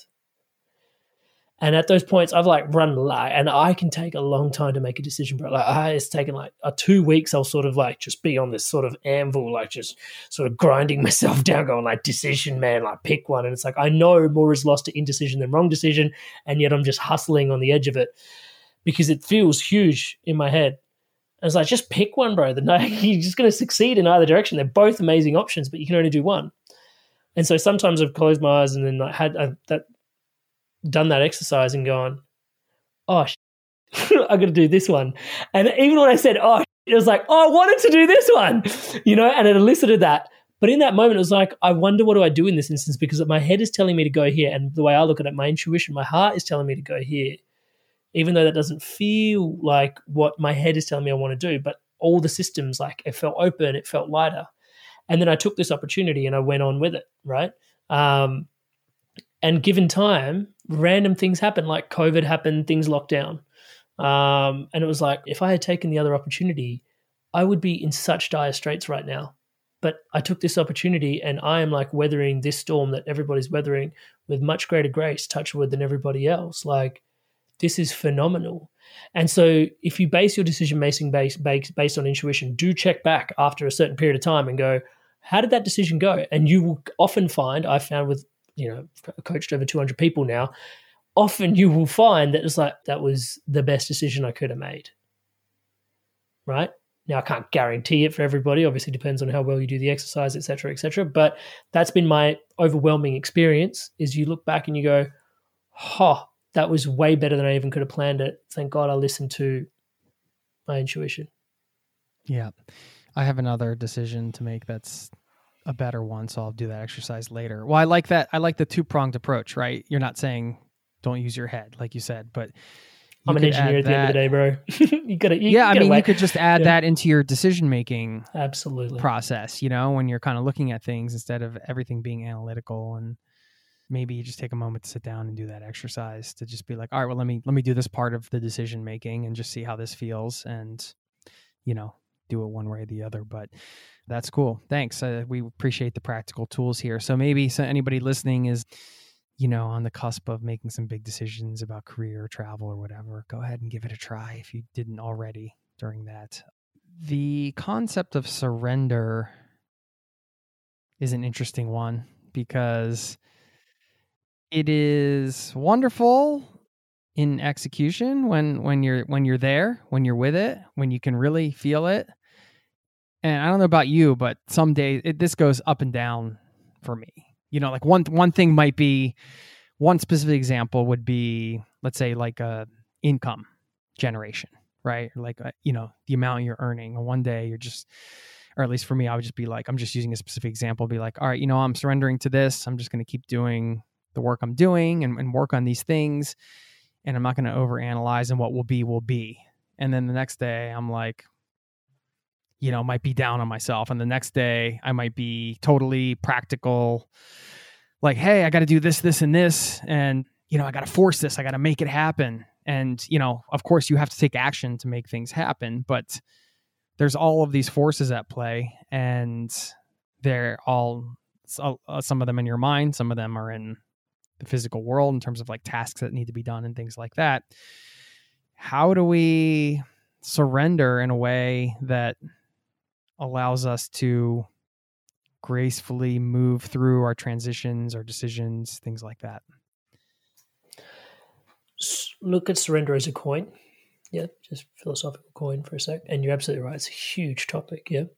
And at those points, I've like run light, and I can take a long time to make a decision, bro. Like it's taken like 2 weeks. I'll sort of like just be on this sort of anvil, like just sort of grinding myself down, going like, decision, man, like pick one. And it's like, I know more is lost to indecision than wrong decision. And yet I'm just hustling on the edge of it because it feels huge in my head. And it's like, just pick one, bro. You're just going to succeed in either direction. They're both amazing options, but you can only do one. And so sometimes I've closed my eyes and then I had done that exercise and gone, oh, I got to do this one. And even when I said, oh, it was like, oh, I wanted to do this one, and it elicited that. But in that moment, it was like, I wonder, what do I do in this instance? Because my head is telling me to go here. And the way I look at it, my intuition, my heart is telling me to go here, even though that doesn't feel like what my head is telling me I want to do. But all the systems, like it felt open, it felt lighter. And then I took this opportunity and I went on with it, right? And given time, random things happen, like COVID happened, things locked down. And it was like, if I had taken the other opportunity, I would be in such dire straits right now. But I took this opportunity and I am like weathering this storm that everybody's weathering with much greater grace, touch wood, than everybody else. Like, this is phenomenal. And so if you base your decision making based on intuition, do check back after a certain period of time and go, how did that decision go? And you will often find, I've found with, coached over 200 people now, often you will find that it's like, that was the best decision I could have made. Right? Now, I can't guarantee it for everybody. Obviously, it depends on how well you do the exercise, et cetera, et cetera. But that's been my overwhelming experience, is you look back and you go, that was way better than I even could have planned it. Thank God I listened to my intuition. Yeah. I have another decision to make that's a better one, so I'll do that exercise later. Well, I like that. I like the two-pronged approach, right? You're not saying don't use your head, like you said, but I'm an engineer at the end of the day, bro. You could just add that into your decision-making absolutely process, when you're kind of looking at things instead of everything being analytical. And maybe you just take a moment to sit down and do that exercise to just be like, all right, well, let me do this part of the decision-making and just see how this feels, and, do it one way or the other. But that's cool. Thanks. We appreciate the practical tools here. So maybe anybody listening is, on the cusp of making some big decisions about career or travel or whatever, go ahead and give it a try if you didn't already during that. The concept of surrender is an interesting one because it is wonderful in execution when you're there, when you're with it, when you can really feel it. And I don't know about you, but some days this goes up and down for me. Like one thing might be, one specific example would be, let's say, like a income generation, right? Like, the amount you're earning. And one day you're just or at least for me, I would just be like, I'm just using a specific example, be like, all right, I'm surrendering to this. I'm just going to keep doing the work I'm doing and work on these things. And I'm not going to overanalyze, and what will be. And then the next day I'm like, might be down on myself. And the next day I might be totally practical, like, hey, I got to do this, this, and this. And, I got to force this. I got to make it happen. And, of course you have to take action to make things happen, but there's all of these forces at play, and they're all, some of them in your mind, some of them are in the physical world in terms of like tasks that need to be done and things like that. How do we surrender in a way that allows us to gracefully move through our transitions, our decisions, things like that? Look at surrender as a coin. Yeah, just philosophical coin for a sec. And you're absolutely right. It's a huge topic. Yeah.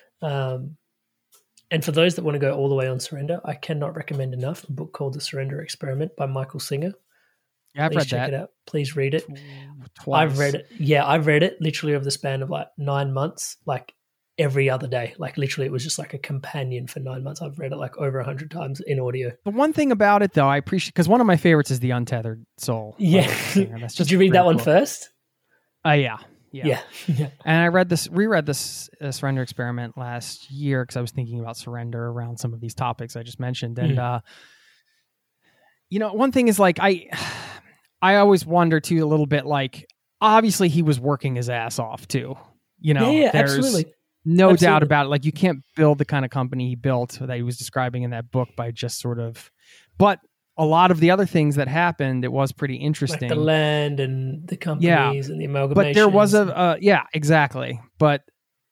And for those that want to go all the way on surrender, I cannot recommend enough a book called The Surrender Experiment by Michael Singer. Yeah, I've read check that. It out. Please read it. Twice. I've read it. Yeah, I've read it literally over the span of like 9 months, like every other day. Like literally it was just like a companion for 9 months. I've read it like over 100 times in audio. The one thing about it though, I appreciate, because one of my favorites is The Untethered Soul. Yeah. Did you read that one first? Yeah. Yeah. And I reread this Surrender Experiment last year because I was thinking about surrender around some of these topics I just mentioned. And, one thing is like, I always wonder too a little bit, like, obviously he was working his ass off too. There's absolutely. No doubt about it. Like, you can't build the kind of company he built that he was describing in that book by just sort of, but a lot of the other things that happened, it was pretty interesting. Like the land and the companies and the amalgamation. But there was exactly. But,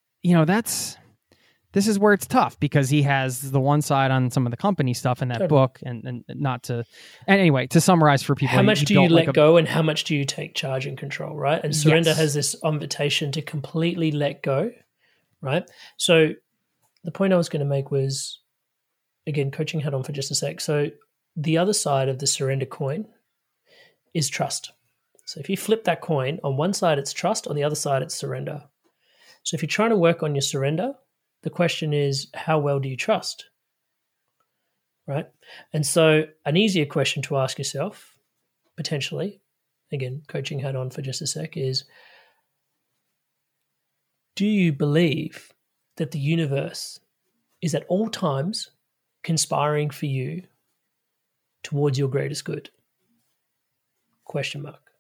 this is where it's tough because he has the one side on some of the company stuff in that book and anyway, to summarize for people. How much do you let go and how much do you take charge and control, right? And surrender has this invitation to completely let go, right? So the point I was going to make was, again, coaching hat on for just a sec. So the other side of the surrender coin is trust. So if you flip that coin, on one side it's trust, on the other side it's surrender. So if you're trying to work on your surrender, the question is, how well do you trust? Right? And so an easier question to ask yourself, potentially, again, coaching hat on for just a sec, is, do you believe that the universe is at all times conspiring for you towards your greatest good? Question mark.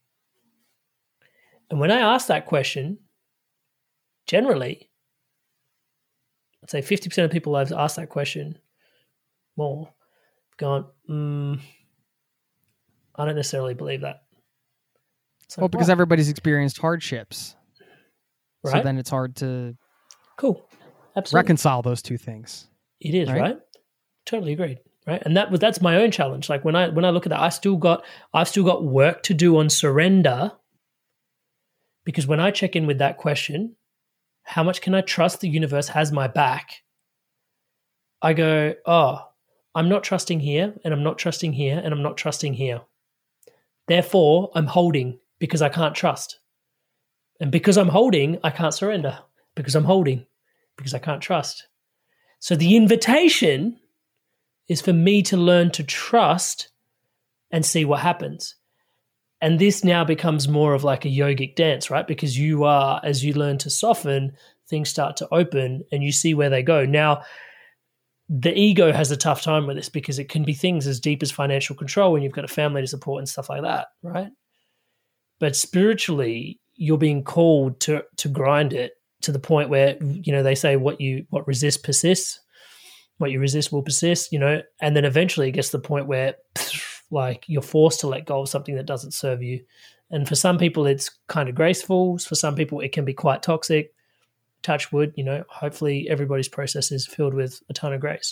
And when I ask that question, generally, I'd say 50% of people I've asked that question, more, have gone, I don't necessarily believe that. Well, because everybody's experienced hardships. Right? So then it's hard to reconcile those two things. It is, right? Totally agreed. Right. And that's my own challenge. Like when I look at that, I've still got work to do on surrender, because when I check in with that question, how much can I trust the universe has my back? I go, I'm not trusting here, and I'm not trusting here, and I'm not trusting here. Therefore, I'm holding because I can't trust. And because I'm holding, I can't surrender. Because I'm holding, because I can't trust. So the invitation is for me to learn to trust and see what happens. And this now becomes more of like a yogic dance, right? Because as you learn to soften, things start to open and you see where they go. Now, the ego has a tough time with this because it can be things as deep as financial control when you've got a family to support and stuff like that, right? But spiritually, you're being called to grind it to the point where, they say what resists persists. What you resist will persist, and then eventually it gets to the point where like you're forced to let go of something that doesn't serve you. And for some people it's kind of graceful. For some people it can be quite toxic. Touch wood, hopefully everybody's process is filled with a ton of grace.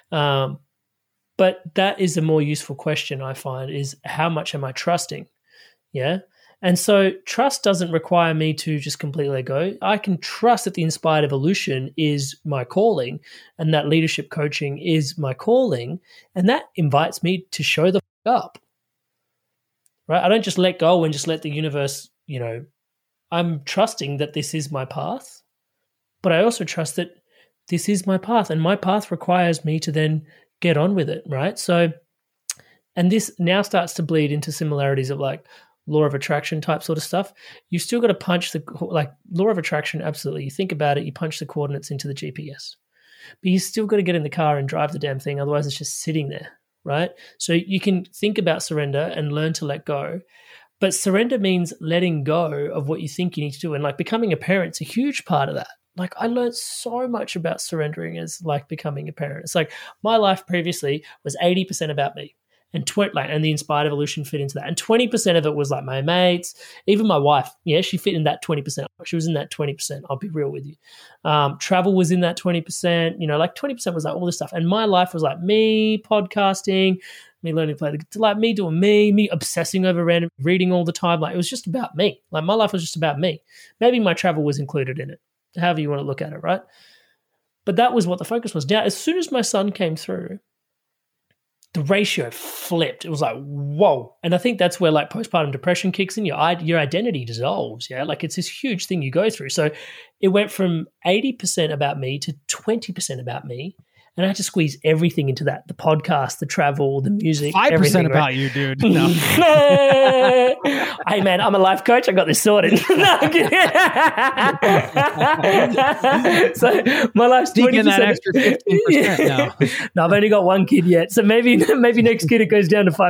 But that is a more useful question I find, is how much am I trusting? Yeah. And so trust doesn't require me to just completely let go. I can trust that the inspired evolution is my calling and that leadership coaching is my calling. And that invites me to show the up, right? I don't just let go and just let the universe, I'm trusting that this is my path. But I also trust that this is my path, and my path requires me to then get on with it, right? So, and this now starts to bleed into similarities of like law of attraction type sort of stuff. You still got to punch like law of attraction, absolutely. You think about it, you punch the coordinates into the GPS. But you still got to get in the car and drive the damn thing. Otherwise, it's just sitting there, right? So you can think about surrender and learn to let go. But surrender means letting go of what you think you need to do. And like becoming a parent's a huge part of that. Like I learned so much about surrendering as like becoming a parent. It's like my life previously was 80% about me. And and the Inspired Evolution fit into that. And 20% of it was like my mates, even my wife. Yeah, she fit in that 20%. She was in that 20%. I'll be real with you. Travel was in that 20%. You know, like 20% was like all this stuff. And my life was like me podcasting, me learning to play like me doing me obsessing over random, reading all the time. Like it was just about me. Like my life was just about me. Maybe my travel was included in it, however you want to look at it, right? But that was what the focus was. Now, as soon as my son came through, the ratio flipped. It was like, whoa. And I think that's where like postpartum depression kicks in. Your identity dissolves. Yeah. Like it's this huge thing you go through. So it went from 80% about me to 20% about me. And I had to squeeze everything into that. The podcast, the travel, the music. 5% about you, dude. No. Hey man, I'm a life coach. I got this sorted. So my life's 20%. That extra 15% now. No, I've only got one kid yet. So maybe next kid it goes down to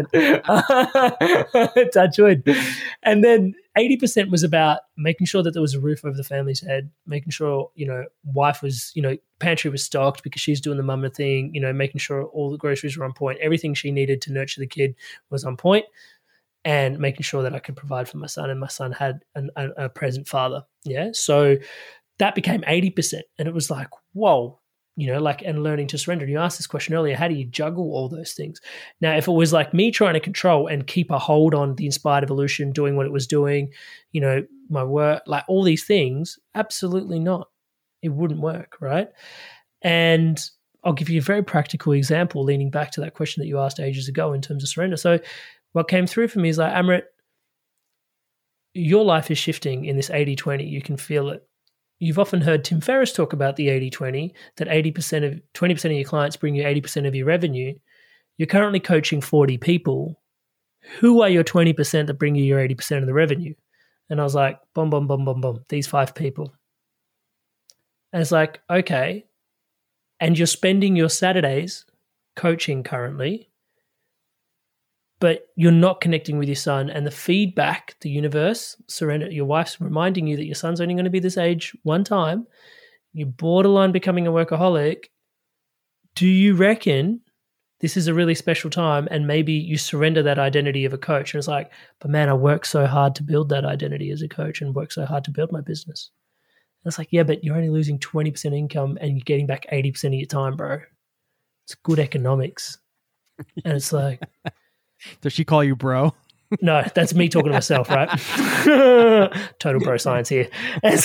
5%. Touch wood. And then 80% was about making sure that there was a roof over the family's head, making sure, wife was, pantry was stocked because she's doing the mama thing, making sure all the groceries were on point. Everything she needed to nurture the kid was on point, and making sure that I could provide for my son, and my son had a present father. Yeah. So that became 80%. And it was like, whoa, and learning to surrender. And you asked this question earlier, how do you juggle all those things? Now, if it was like me trying to control and keep a hold on the Inspired Evolution, doing what it was doing, my work, like all these things, absolutely not. It wouldn't work, right? And I'll give you a very practical example, leaning back to that question that you asked ages ago in terms of surrender. So what came through for me is like, Amrit, your life is shifting in this 80-20. You can feel it. You've often heard Tim Ferriss talk about the 80-20, that 20% of your clients bring you 80% of your revenue. You're currently coaching 40 people. Who are your 20% that bring you your 80% of the revenue? And I was like, boom, boom, boom, boom, boom, these 5 people. And it's like, okay. And you're spending your Saturdays coaching currently, but you're not connecting with your son, and the feedback, the universe, surrender, your wife's reminding you that your son's only going to be this age one time. You're borderline becoming a workaholic. Do you reckon this is a really special time, and maybe you surrender that identity of a coach? And it's like, but man, I worked so hard to build that identity as a coach and worked so hard to build my business. And it's like, yeah, but you're only losing 20% income and you're getting back 80% of your time, bro. It's good economics. And it's like, does she call you bro? No, that's me talking to myself, right? Total bro science here. And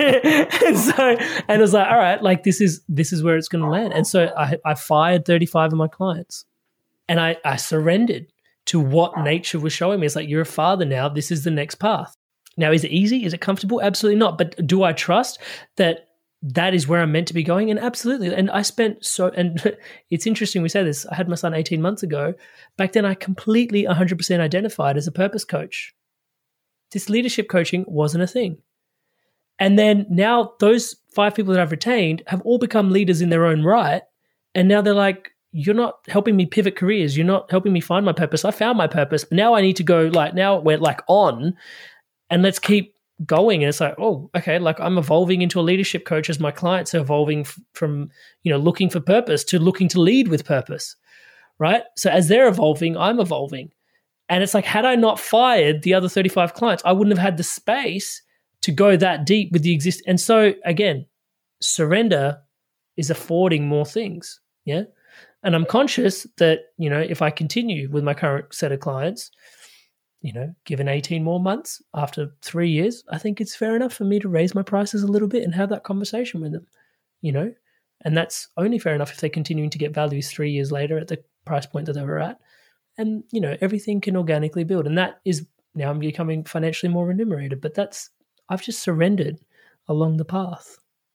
I was like, all right, like this is where it's going to land. And so I fired 35 of my clients, and I surrendered to what nature was showing me. It's like, you're a father now. This is the next path. Now, is it easy? Is it comfortable? Absolutely not. But do I trust that is where I'm meant to be going? And absolutely. And I spent and it's interesting we say this, I had my son 18 months ago. Back then I completely 100% identified as a purpose coach. This leadership coaching wasn't a thing. And then now those 5 people that I've retained have all become leaders in their own right. And now they're like, you're not helping me pivot careers. You're not helping me find my purpose. I found my purpose. Now I need to go, like, now we're like on, and let's keep going. And it's like, oh, okay, like I'm evolving into a leadership coach as my clients are evolving from, looking for purpose to looking to lead with purpose, right? So as they're evolving, I'm evolving. And it's like, had I not fired the other 35 clients, I wouldn't have had the space to go that deep with the exist. And so again, surrender is affording more things. Yeah. And I'm conscious that, if I continue with my current set of clients, given 18 more months after 3 years, I think it's fair enough for me to raise my prices a little bit and have that conversation with them, and that's only fair enough if they're continuing to get values 3 years later at the price point that they were at. And, everything can organically build. And that is, now I'm becoming financially more remunerated, but I've just surrendered along the path.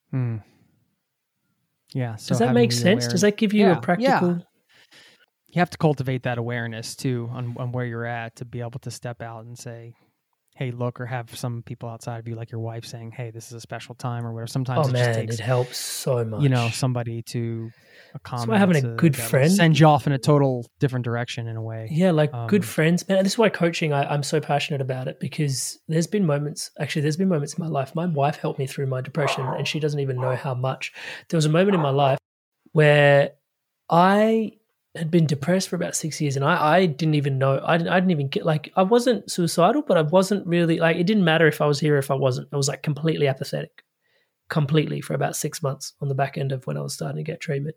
Hmm. Yeah. So Does that make sense? Does that give you a practical? Yeah. You have to cultivate that awareness too on where you're at to be able to step out and say, hey, look, or have some people outside of you, like your wife, saying, hey, this is a special time or whatever. Sometimes just takes, it helps so much. Somebody to comment. That's why having a good friend sends you off in a total different direction in a way. Yeah, like good friends, man. This is why coaching, I'm so passionate about it, because there's been moments in my life. My wife helped me through my depression, and she doesn't even know how much. There was a moment in my life where I had been depressed for about 6 years, and I didn't even know. I didn't even get, like, I wasn't suicidal, but I wasn't really, like, it didn't matter if I was here or if I wasn't. I was like completely apathetic, completely, for about 6 months on the back end of when I was starting to get treatment.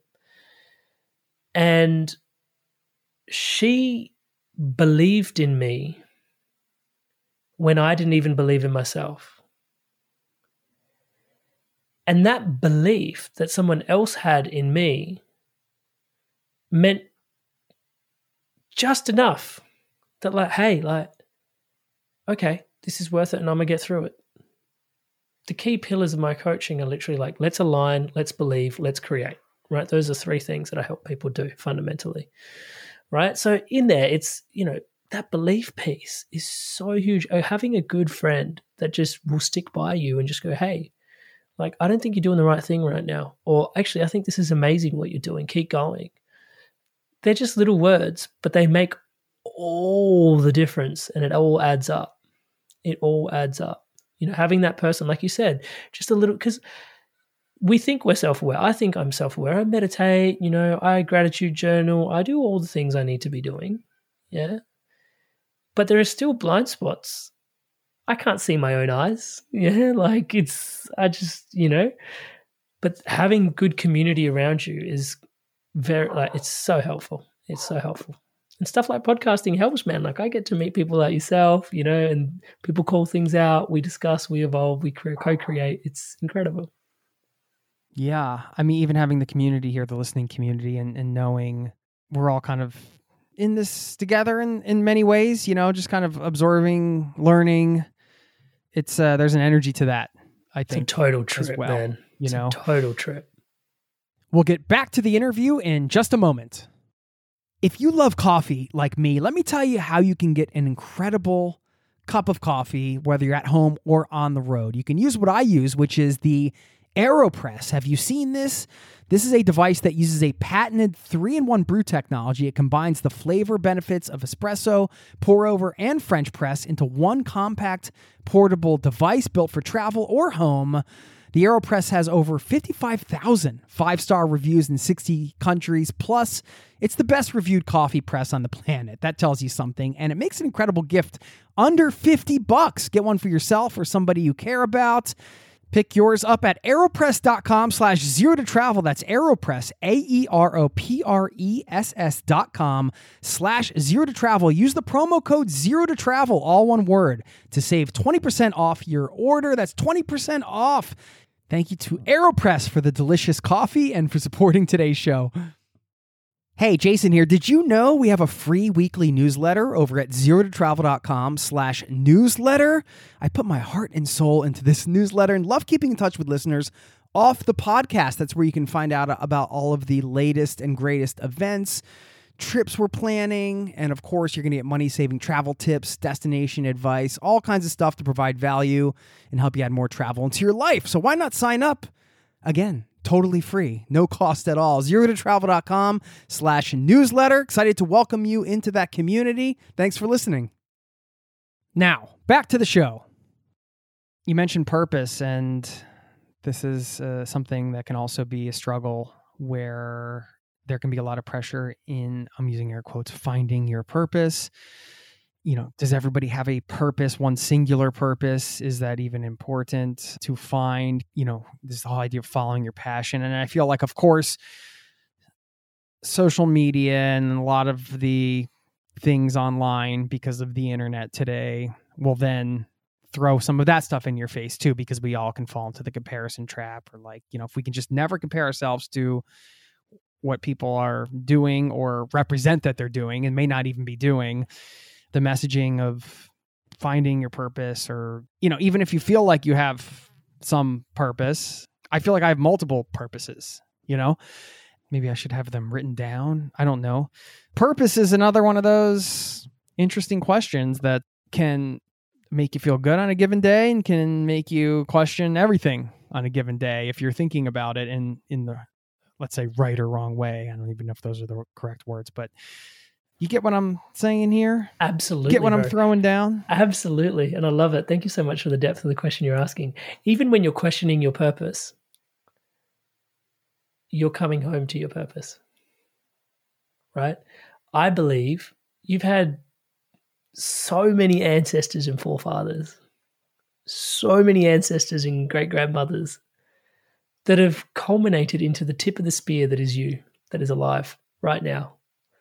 And she believed in me when I didn't even believe in myself. And that belief that someone else had in me meant just enough that, like, hey, like, okay, this is worth it and I'm going to get through it. The key pillars of my coaching are literally like, let's align, let's believe, let's create, right? Those are three things that I help people do fundamentally, right? So in there, it's, that belief piece is so huge. Having a good friend that just will stick by you and just go, hey, like, I don't think you're doing the right thing right now. Or actually, I think this is amazing what you're doing. Keep going. They're just little words, but they make all the difference, and it all adds up. It all adds up. Having that person, like you said, just a little, because we think we're self-aware. I think I'm self-aware. I meditate, I gratitude journal. I do all the things I need to be doing. Yeah. But there are still blind spots. I can't see my own eyes. Yeah. Like but having good community around you is it's so helpful. It's so helpful. And stuff like podcasting helps, man. Like, I get to meet people like yourself, and people call things out. We discuss, we evolve, we co-create. It's incredible. Yeah. I mean, even having the community here, the listening community, and knowing we're all kind of in this together in many ways, just kind of absorbing, learning. It's there's an energy to that, I think. It's a total trip, man. It's a total trip. We'll get back to the interview in just a moment. If you love coffee like me, let me tell you how you can get an incredible cup of coffee, whether you're at home or on the road. You can use what I use, which is the AeroPress. Have you seen this? This is a device that uses a patented 3-in-1 brew technology. It combines the flavor benefits of espresso, pour over, and French press into one compact, portable device built for travel or home. The AeroPress has over 55,000 five-star reviews in 60 countries. Plus, it's the best reviewed coffee press on the planet. That tells you something. And it makes an incredible gift under $50. Get one for yourself or somebody you care about. Pick yours up at aeropress.com/zero to travel. That's AeroPress, AeroPress.com/zero to travel. Use the promo code 0 to travel, all one word, to save 20% off your order. That's 20% off. Thank you to AeroPress for the delicious coffee and for supporting today's show. Hey, Jason here. Did you know we have a free weekly newsletter over at zerototravel.com/newsletter? I put my heart and soul into this newsletter and love keeping in touch with listeners off the podcast. That's where you can find out about all of the latest and greatest events, trips we're planning, and of course, you're going to get money-saving travel tips, destination advice, all kinds of stuff to provide value and help you add more travel into your life. So why not sign up? Again, totally free, no cost at all. zerototravel.com/newsletter. Excited to welcome you into that community. Thanks for listening. Now, back to the show. You mentioned purpose, and this is something that can also be a struggle where there can be a lot of pressure in, I'm using air quotes, finding your purpose. Does everybody have a purpose, one singular purpose? Is that even important to find? This whole idea of following your passion. And I feel like, of course, social media and a lot of the things online because of the internet today will then throw some of that stuff in your face too, because we all can fall into the comparison trap, or if we can just never compare ourselves to what people are doing or represent that they're doing and may not even be doing. The messaging of finding your purpose, or, even if you feel like you have some purpose, I feel like I have multiple purposes, you know? Maybe I should have them written down. I don't know. Purpose is another one of those interesting questions that can make you feel good on a given day and can make you question everything on a given day if you're thinking about it in the, let's say, right or wrong way. I don't even know if those are the correct words, but you get what I'm saying here? Absolutely. Get what I'm throwing down? Absolutely. And I love it. Thank you so much for the depth of the question you're asking. Even when you're questioning your purpose, you're coming home to your purpose, right? I believe you've had so many ancestors and forefathers, so many ancestors and great-grandmothers that have culminated into the tip of the spear that is you, that is alive right now.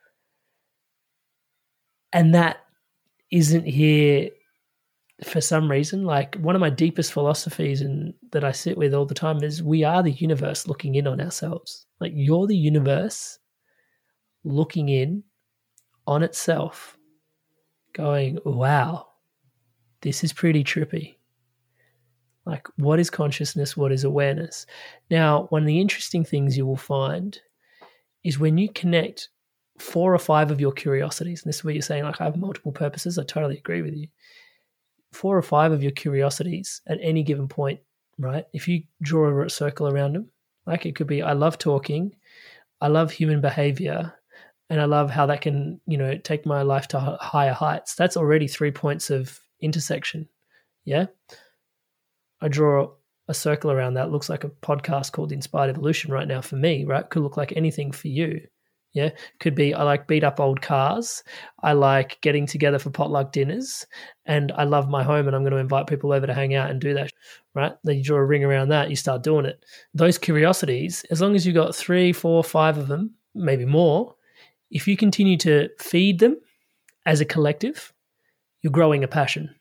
And that isn't here for some reason. Like, one of my deepest philosophies and that I sit with all the time is we are the universe looking in on ourselves. Like, you're the universe looking in on itself, going, wow, this is pretty trippy. Like, what is consciousness? What is awareness? Now, one of the interesting things you will find is when you connect 4 or 5 of your curiosities, and this is where you're saying, like, I have multiple purposes. I totally agree with you. 4 or 5 of your curiosities at any given point, right? If you draw a circle around them, like, it could be, I love talking, I love human behavior, and I love how that can, take my life to higher heights. That's already 3 points of intersection. Yeah. I draw a circle around that. It looks like a podcast called Inspired Evolution right now for me, right? Could look like anything for you. Yeah. Could be, I like beat up old cars. I like getting together for potluck dinners, and I love my home and I'm going to invite people over to hang out and do that, right? Then you draw a ring around that, you start doing it. Those curiosities, as long as you've got 3, 4, 5 of them, maybe more, if you continue to feed them as a collective, you're growing a passion.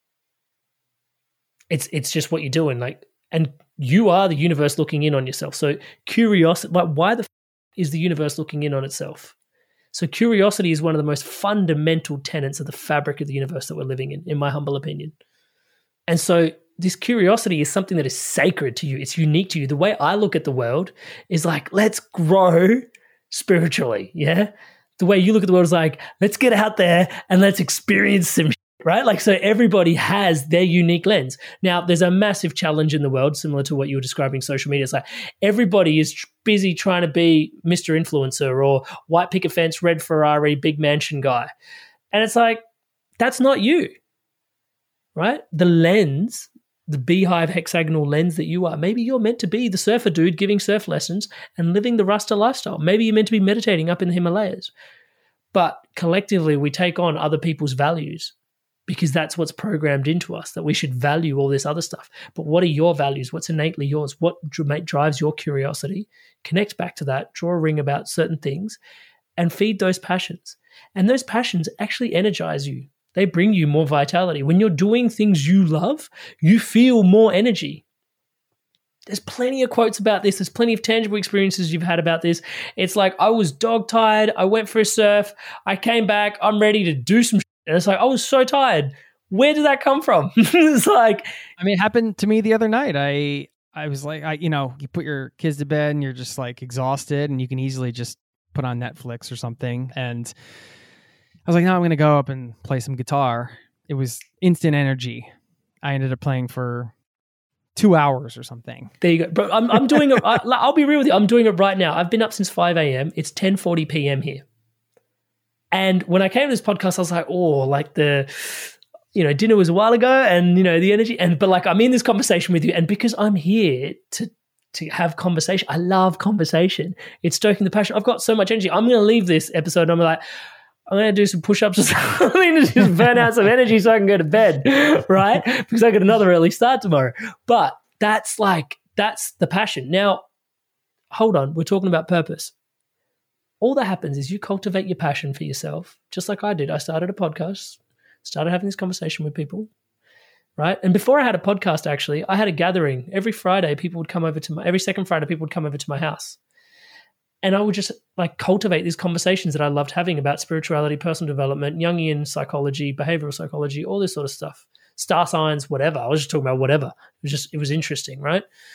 It's just what you're doing. Like, and you are the universe looking in on yourself. So curiosity, like, why the is the universe looking in on itself? So curiosity is one of the most fundamental tenets of the fabric of the universe that we're living in my humble opinion. And so this curiosity is something that is sacred to you. It's unique to you. The way I look at the world is like, let's grow spiritually. Yeah. The way you look at the world is like, let's get out there and let's experience some shit, right? Like, so everybody has their unique lens. Now, there's a massive challenge in the world, similar to what you were describing social media. It's like everybody is busy trying to be Mr. Influencer or white picket fence, red Ferrari, big mansion guy. And it's like, that's not you, right? The lens, the beehive hexagonal lens that you are, maybe you're meant to be the surfer dude giving surf lessons and living the Rasta lifestyle. Maybe you're meant to be meditating up in the Himalayas. But collectively, we take on other people's values because that's what's programmed into us, that we should value all this other stuff. But what are your values? What's innately yours? What drives your curiosity? Connect back to that, draw a ring about certain things, and feed those passions. And those passions actually energize you. They bring you more vitality. When you're doing things you love, you feel more energy. There's plenty of quotes about this. There's plenty of tangible experiences you've had about this. It's like, I was dog tired. I went for a surf. I came back. I'm ready to do some shit. And it's like, I was so tired. Where did that come from? It's like, I mean, it happened to me the other night. I was like, you put your kids to bed and you're just like exhausted and you can easily just put on Netflix or something. And I was like, no, I'm going to go up and play some guitar. It was instant energy. I ended up playing for 2 hours or something. There you go. Bro, I'm doing it. I'll be real with you. I'm doing it right now. I've been up since 5 a.m. It's 10:40 p.m. here. And when I came to this podcast, I was like, oh, like dinner was a while ago and, the energy. But like, I'm in this conversation with you. And because I'm here to have conversation, I love conversation. It's stoking the passion. I've got so much energy. I'm going to leave this episode and I'm like, I'm going to do some push-ups or something to just burn out some energy so I can go to bed, right? Because I got another early start tomorrow. But that's the passion. Now, hold on. We're talking about purpose. All that happens is you cultivate your passion for yourself, just like I did. I started a podcast, started having this conversation with people, right? And before I had a podcast, actually, I had a gathering. Every Friday, every second Friday, people would come over to my house. And I would just like cultivate these conversations that I loved having about spirituality, personal development, Jungian psychology, behavioral psychology, all this sort of stuff, star signs, whatever. I was just talking about whatever. It was interesting, right?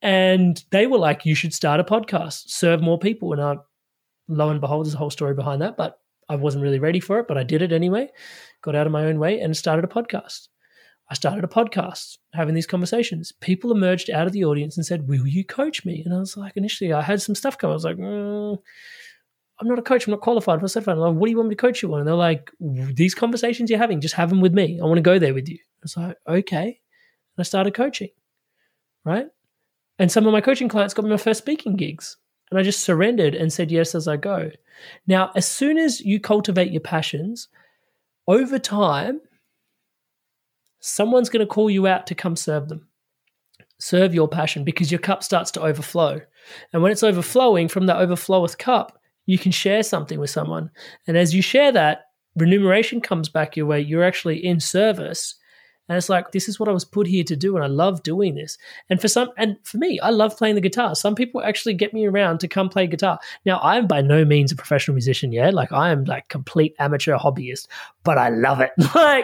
And they were like, you should start a podcast, serve more people. And lo and behold, there's a whole story behind that, but I wasn't really ready for it, but I did it anyway, got out of my own way and started a podcast. I started a podcast, having these conversations. People emerged out of the audience and said, will you coach me? And I was like, initially I had some stuff come. I was like, I'm not a coach. I'm not qualified. I'm not certified. I'm like, what do you want me to coach you on? And they're like, these conversations you're having, just have them with me. I want to go there with you. I was like, okay. And I started coaching, right? And some of my coaching clients got me my first speaking gigs. And I just surrendered and said yes as I go. Now, as soon as you cultivate your passions, over time, someone's going to call you out to come serve them. Serve your passion, because your cup starts to overflow. And when it's overflowing, from that overfloweth cup, you can share something with someone. And as you share that, remuneration comes back your way. You're actually in service. And it's like, this is what I was put here to do, and I love doing this. And for me, I love playing the guitar. Some people actually get me around to come play guitar. Now, I'm by no means a professional musician yet. Like, I am like complete amateur hobbyist, but I love it. Like,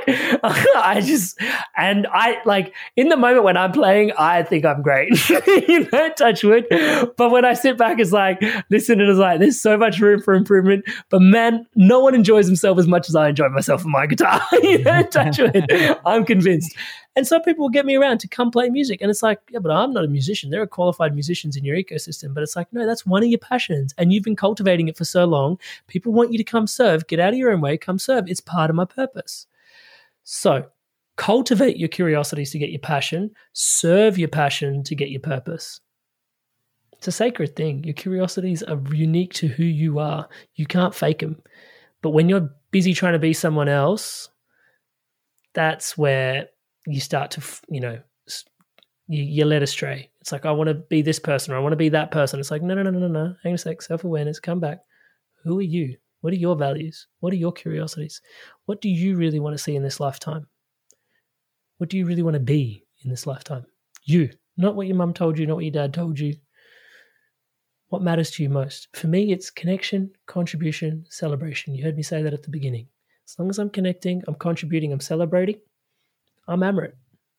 in the moment when I'm playing, I think I'm great, touch wood. But when I sit back, it's like, listen, and it's like, there's so much room for improvement. But man, no one enjoys themselves as much as I enjoy myself on my guitar. Touch wood. I'm convinced. And some people will get me around to come play music. And it's like, yeah, but I'm not a musician. There are qualified musicians in your ecosystem. But it's like, no, that's one of your passions. And you've been cultivating it for so long. People want you to come serve. Get out of your own way. Come serve. It's part of my purpose. So cultivate your curiosities to get your passion. Serve your passion to get your purpose. It's a sacred thing. Your curiosities are unique to who you are. You can't fake them. But when you're busy trying to be someone else, that's where you start to, you're led astray. It's like, I want to be this person, or I want to be that person. It's like, no. Hang on a sec. Self-awareness, come back. Who are you? What are your values? What are your curiosities? What do you really want to see in this lifetime? What do you really want to be in this lifetime? You, not what your mum told you, not what your dad told you. What matters to you most? For me, it's connection, contribution, celebration. You heard me say that at the beginning. As long as I'm connecting, I'm contributing, I'm celebrating, I'm Amrit.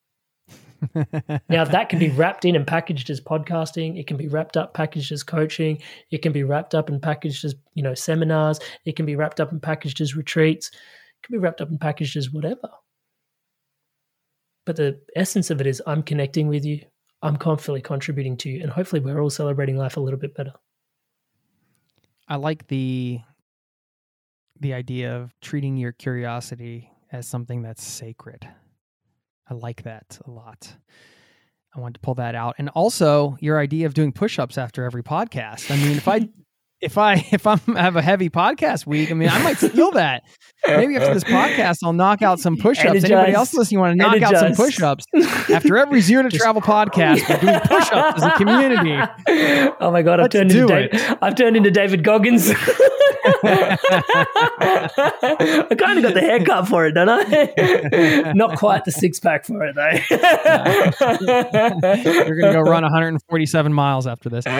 Now, that can be wrapped in and packaged as podcasting. It can be wrapped up, packaged as coaching. It can be wrapped up and packaged as, seminars. It can be wrapped up and packaged as retreats. It can be wrapped up and packaged as whatever. But the essence of it is, I'm connecting with you. I'm confidently contributing to you. And hopefully we're all celebrating life a little bit better. I like the idea of treating your curiosity as something that's sacred. I like that a lot. I wanted to pull that out. And also your idea of doing push-ups after every podcast. I mean, if I have a heavy podcast week, I mean, I might steal that. Maybe after this podcast, I'll knock out some push-ups. Anybody else listening want to knock out some push-ups? After every Zero to Travel podcast, we're doing push-ups as a community. Oh my God, I've turned into David Goggins. I kind of got the haircut for it, don't I? Not quite the six-pack for it, though. You're going to go run 147 miles after this.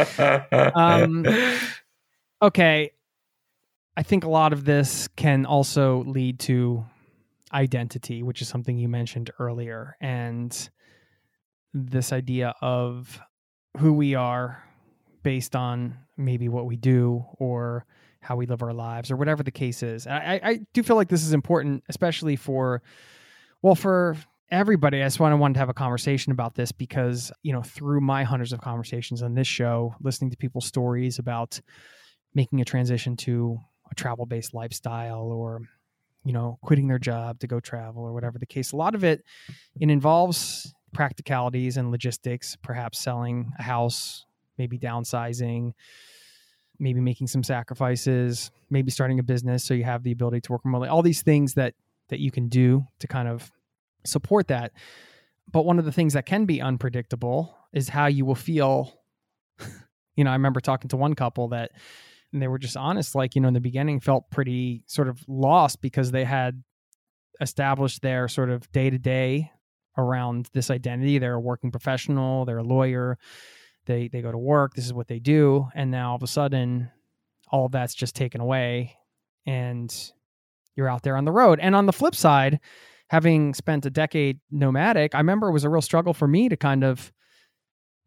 Okay. I think a lot of this can also lead to identity, which is something you mentioned earlier. And this idea of who we are based on maybe what we do or how we live our lives or whatever the case is. I do feel like this is important, especially for everybody. I just wanted to have a conversation about this because, through my hundreds of conversations on this show, listening to people's stories about making a transition to a travel-based lifestyle or, quitting their job to go travel or whatever the case. A lot of it involves practicalities and logistics, perhaps selling a house, maybe downsizing, maybe making some sacrifices, maybe starting a business so you have the ability to work remotely, all these things that you can do to kind of support that. But one of the things that can be unpredictable is how you will feel. I remember talking to one couple and they were just honest, in the beginning felt pretty sort of lost because they had established their sort of day-to-day around this identity. They're a working professional, they're a lawyer, they go to work, this is what they do. And now all of a sudden, all of that's just taken away and you're out there on the road. And on the flip side, having spent a decade nomadic, I remember it was a real struggle for me to kind of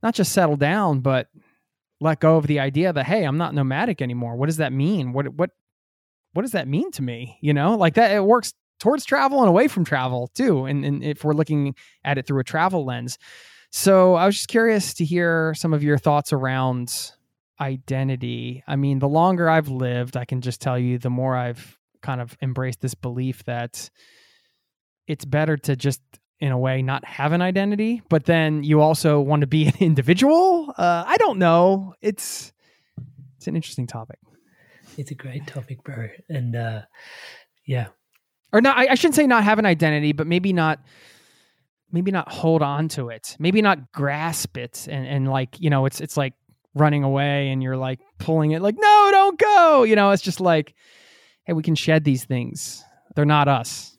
not just settle down, but let go of the idea that, hey, I'm not nomadic anymore. What does that mean? What does that mean to me? Like that, it works towards travel and away from travel too. And if we're looking at it through a travel lens. So I was just curious to hear some of your thoughts around identity. I mean, the longer I've lived, I can just tell you, the more I've kind of embraced this belief that it's better to just, in a way, not have an identity, but then you also want to be an individual. I don't know. It's an interesting topic. It's a great topic, bro. And yeah. Or not, I shouldn't say not have an identity, but maybe not hold on to it. Maybe not grasp it and like, it's like running away and you're like pulling it like, no, don't go. It's just like, hey, we can shed these things. They're not us.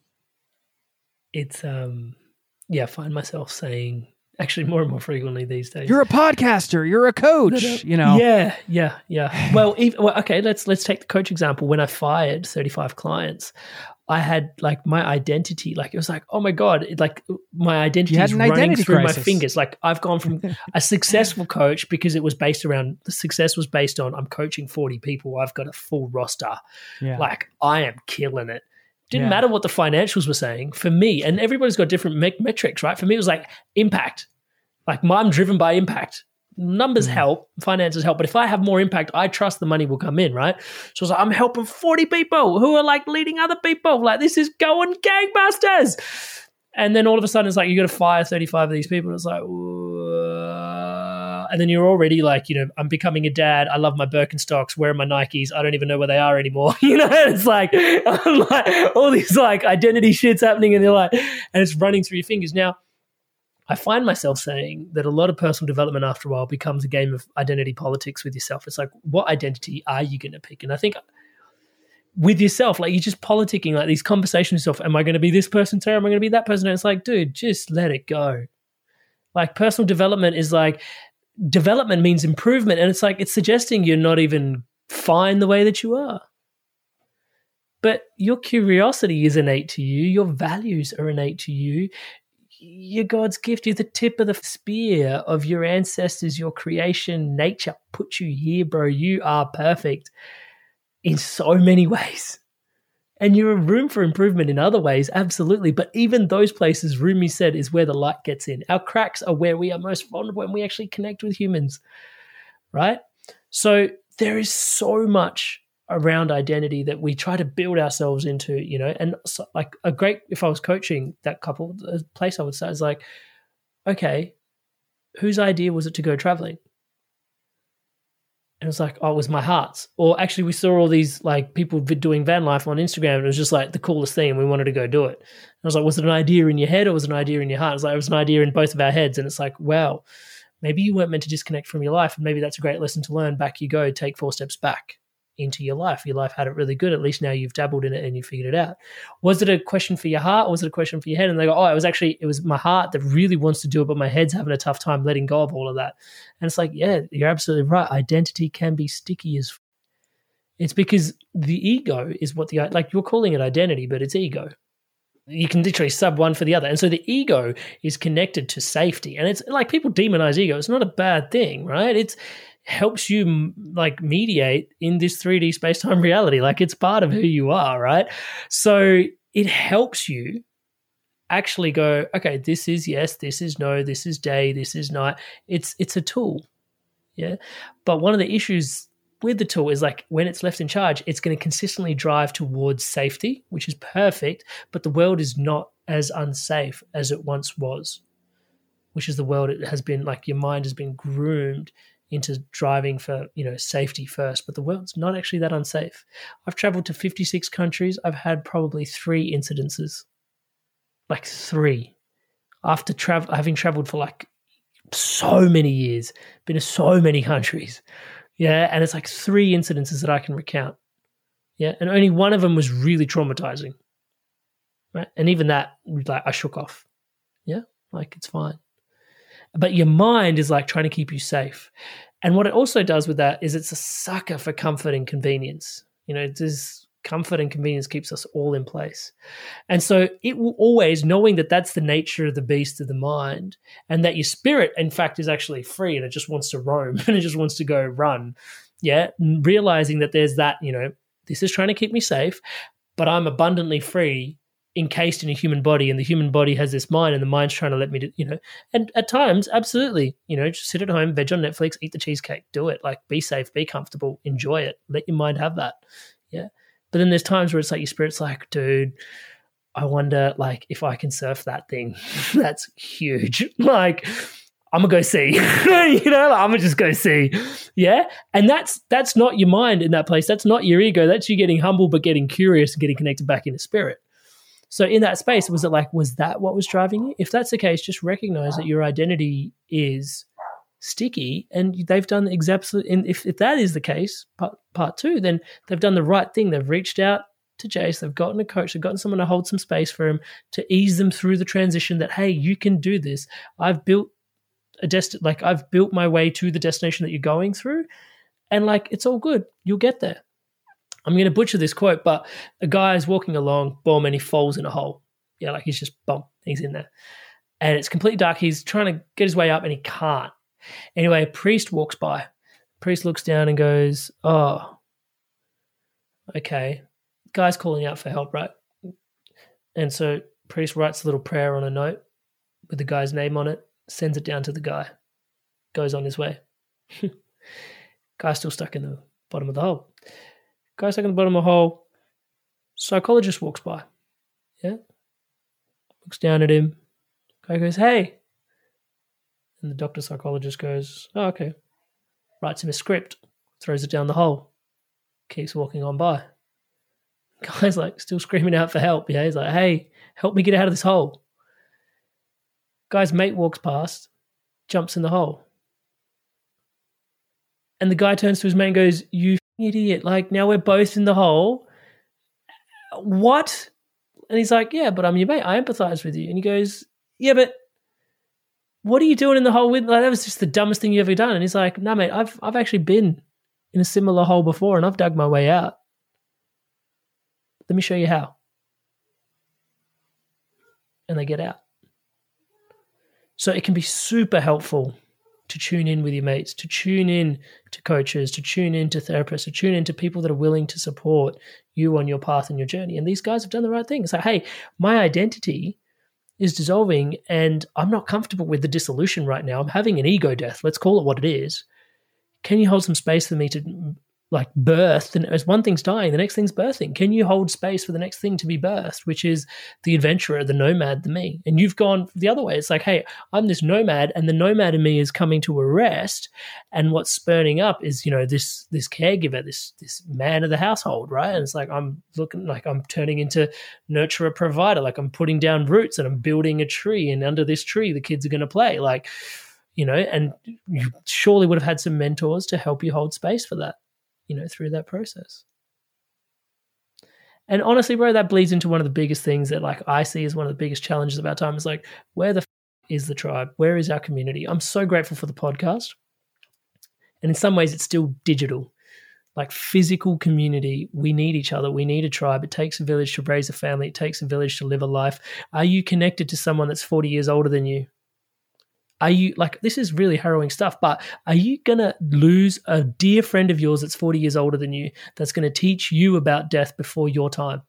It's I find myself saying, actually more and more frequently these days, you're a podcaster, you're a coach, Yeah. Well, okay, let's take the coach example. When I fired 35 clients, I had like my identity, like it was like, oh my God, like my identity is running through my fingers. Like I've gone from a successful coach because it was based around, the success was based on I'm coaching 40 people. I've got a full roster. Yeah. Like I am killing it. Didn't matter what the financials were saying for me. And everybody's got different metrics, right? For me, it was like impact. Like I'm driven by impact. Numbers help, finances help. But if I have more impact, I trust the money will come in, right? So it's like, I'm helping 40 people who are like leading other people. Like this is going gangbusters. And then all of a sudden it's like, you got to fire 35 of these people. It's like, and then you're already like, I'm becoming a dad. I love my Birkenstocks. Where are my Nikes? I don't even know where they are anymore. It's like, I'm like all these like identity shits happening and it's running through your fingers. Now, I find myself saying that a lot of personal development after a while becomes a game of identity politics with yourself. It's like, what identity are you going to pick? And I think with yourself, like you're just politicking, like these conversations with yourself. Am I going to be this person today? Am I going to be that person? And it's like, dude, just let it go. Like personal development is like, development means improvement. And it's like, it's suggesting you're not even fine the way that you are. But your curiosity is innate to you. Your values are innate to you. You're God's gift. You're the tip of the spear of your ancestors, your creation. Nature put you here, bro. You are perfect in so many ways. And you're a room for improvement in other ways, absolutely. But even those places, Rumi said, is where the light gets in. Our cracks are where we are most vulnerable when we actually connect with humans, right? So there is so much around identity that we try to build ourselves into, and so like if I was coaching that couple, the place I would say is like, okay, whose idea was it to go traveling? And it was like, oh, it was my heart's. Or actually we saw all these like people doing van life on Instagram and it was just like the coolest thing and we wanted to go do it. And I was like, was it an idea in your head or was it an idea in your heart? It was like, it was an idea in both of our heads. And it's like, wow, maybe you weren't meant to disconnect from your life and maybe that's a great lesson to learn. Back you go, take 4 steps back into your life. Your life had it really good. At least now you've dabbled in it and you figured it out. Was it a question for your heart or was it a question for your head? And they go, oh, it was my heart that really wants to do it, but my head's having a tough time letting go of all of that. And it's like, yeah, you're absolutely right. Identity can be sticky as it's because the ego is what like you're calling it identity, but it's ego. You can literally sub one for the other. And so the ego is connected to safety. And it's like people demonize ego. It's not a bad thing, right? It's helps you like mediate in this 3D space-time reality. Like it's part of who you are, right? So it helps you actually go, okay, this is yes, this is no, this is day, this is night. It's a tool, yeah? But one of the issues with the tool is like when it's left in charge, it's going to consistently drive towards safety, which is perfect, but the world is not as unsafe as it once was, which is the world it has been, like your mind has been groomed into driving for, safety first, but the world's not actually that unsafe. I've traveled to 56 countries. I've had probably 3 incidences, like 3, after having traveled for like so many years, been to so many countries. Yeah. And it's like 3 incidences that I can recount. Yeah. And only one of them was really traumatizing. Right. And even that, like I shook off. Yeah. Like it's fine. But your mind is like trying to keep you safe. And what it also does with that is it's a sucker for comfort and convenience. There's comfort and convenience keeps us all in place. And so it will always, knowing that that's the nature of the beast of the mind, and that your spirit, in fact, is actually free and it just wants to roam and it just wants to go run. Yeah. Realizing that there's that, this is trying to keep me safe, but I'm abundantly free, encased in a human body, and the human body has this mind, and the mind's trying to let me do, and at times, absolutely, just sit at home, veg on Netflix, eat the cheesecake, do it, like be safe, be comfortable, enjoy it, let your mind have that. Yeah. But then there's times where it's like your spirit's like, dude, I wonder like if I can surf that thing. That's huge. Like, I'm gonna go see, I'm gonna just go see. Yeah. And that's not your mind in that place. That's not your ego. That's you getting humble, but getting curious and getting connected back into spirit. So in that space, was that what was driving you? If that's the case, just recognize that your identity is sticky, and they've done exactly. And if that is the case, part two, then they've done the right thing. They've reached out to Jace. They've gotten a coach. They've gotten someone to hold some space for him to ease them through the transition. That, hey, you can do this. I've built I've built my way to the destination that you're going through, and it's all good. You'll get there. I'm going to butcher this quote, but a guy is walking along, boom, and he falls in a hole. Yeah, he's just, boom, he's in there. And it's completely dark. He's trying to get his way up, and he can't. Anyway, a priest walks by. The priest looks down and goes, oh, okay. Guy's calling out for help, right? And so priest writes a little prayer on a note with the guy's name on it, sends it down to the guy, goes on his way. Guy's still stuck in the bottom of the hole. Guy's stuck in the bottom of the hole. Psychologist walks by. Yeah. Looks down at him. Guy goes, hey. And the doctor psychologist goes, oh, okay. Writes him a script. Throws it down the hole. Keeps walking on by. Guy's still screaming out for help. Yeah. He's like, hey, help me get out of this hole. Guy's mate walks past, jumps in the hole. And the guy turns to his mate and goes, you idiot, now we're both in the hole. What? And he's like, yeah, but I'm your mate. I empathize with you. And he goes, yeah, but what are you doing in the hole with? That was just the dumbest thing you ever done. And he's like, no, mate, I've actually been in a similar hole before, and I've dug my way out. Let me show you how. And they get out. So it can be super helpful to tune in with your mates, to tune in to coaches, to tune in to therapists, to tune in to people that are willing to support you on your path and your journey. And these guys have done the right thing. It's like, hey, my identity is dissolving and I'm not comfortable with the dissolution right now. I'm having an ego death. Let's call it what it is. Can you hold some space for me to birth? And as one thing's dying, the next thing's birthing. Can you hold space for the next thing to be birthed, which is the adventurer, the nomad, the me? And you've gone the other way. It's like, hey, I'm this nomad, and the nomad in me is coming to a rest. And what's spurning up is, this caregiver, this man of the household, right? And it's like, I'm looking like I'm turning into nurturer, provider. Like I'm putting down roots and I'm building a tree, and under this tree, the kids are going to play. And you surely would have had some mentors to help you hold space for that, through that process. And honestly, bro, that bleeds into one of the biggest things that I see as one of the biggest challenges of our time is where the is the tribe? Where is our community? I'm so grateful for the podcast. And in some ways it's still digital, physical community. We need each other. We need a tribe. It takes a village to raise a family. It takes a village to live a life. Are you connected to someone that's 40 years older than you? Are you this is really harrowing stuff, but are you going to lose a dear friend of yours that's 40 years older than you that's going to teach you about death before your time?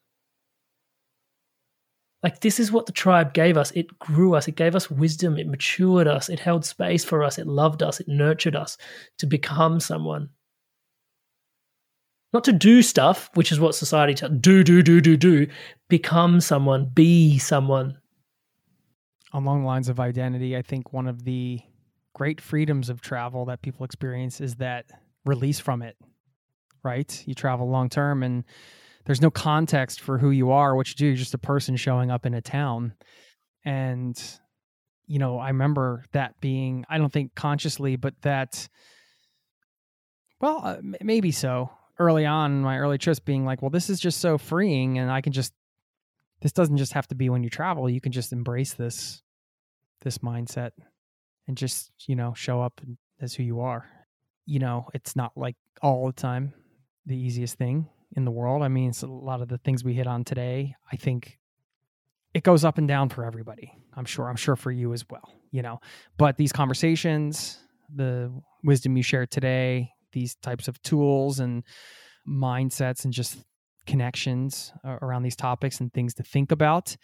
This is what the tribe gave us. It grew us. It gave us wisdom. It matured us. It held space for us. It loved us. It nurtured us to become someone. Not to do stuff, which is what society tells. Do. Become someone. Be someone. Along the lines of identity, I think one of the great freedoms of travel that people experience is that release from it, right? You travel long term and there's no context for who you are, what you do. You're just a person showing up in a town. And, I remember that being, I don't think consciously, but that, maybe so early on, my early trips being well, this is just so freeing. And this doesn't just have to be when you travel. You can just embrace this mindset and just, show up as who you are. It's not all the time the easiest thing. in the world. I mean, it's a lot of the things we hit on today. I think it goes up and down for everybody. I'm sure for you as well, but these conversations, the wisdom you shared today, these types of tools and mindsets and just connections around these topics and things to think about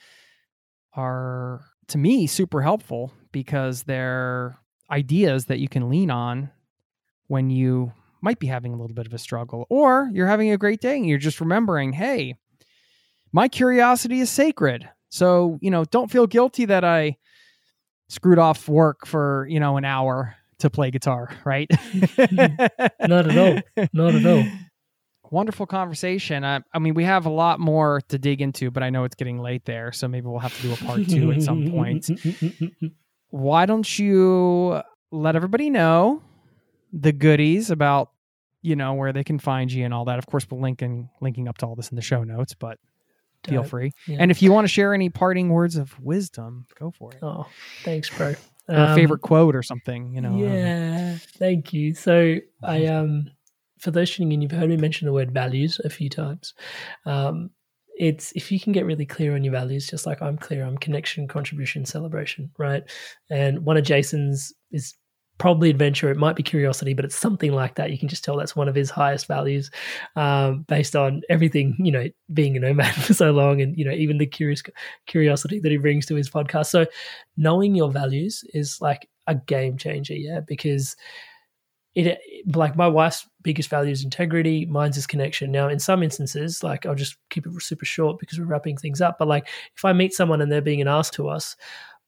are, to me, super helpful because they're ideas that you can lean on when you might be having a little bit of a struggle, or you're having a great day and you're just remembering, hey, my curiosity is sacred. So, don't feel guilty that I screwed off work for, an hour to play guitar, right? Not at all. Not at all. Wonderful conversation. I mean, we have a lot more to dig into, but I know it's getting late there. So maybe we'll have to do a part 2 at some point. Why don't you let everybody know the goodies about, where they can find you and all that. Of course, we'll linking up to all this in the show notes, but feel free. Yeah. And if you want to share any parting words of wisdom, go for it. Oh, thanks, bro. Or a favorite quote or something, Yeah, thank you. So for those tuning in, you've heard me mention the word values a few times. It's if you can get really clear on your values, just like I'm clear, I'm connection, contribution, celebration, right? And one of Jason's is probably adventure. It might be curiosity, but it's something like that. You can just tell that's one of his highest values, based on everything, being a nomad for so long, and even the curiosity that he brings to his podcast. So knowing your values is like a game changer, because it, like, my wife's biggest value is integrity, mine's is connection. Now, in some instances, like, I'll just keep it super short because we're wrapping things up, but like, if I meet someone and they're being an ass to us,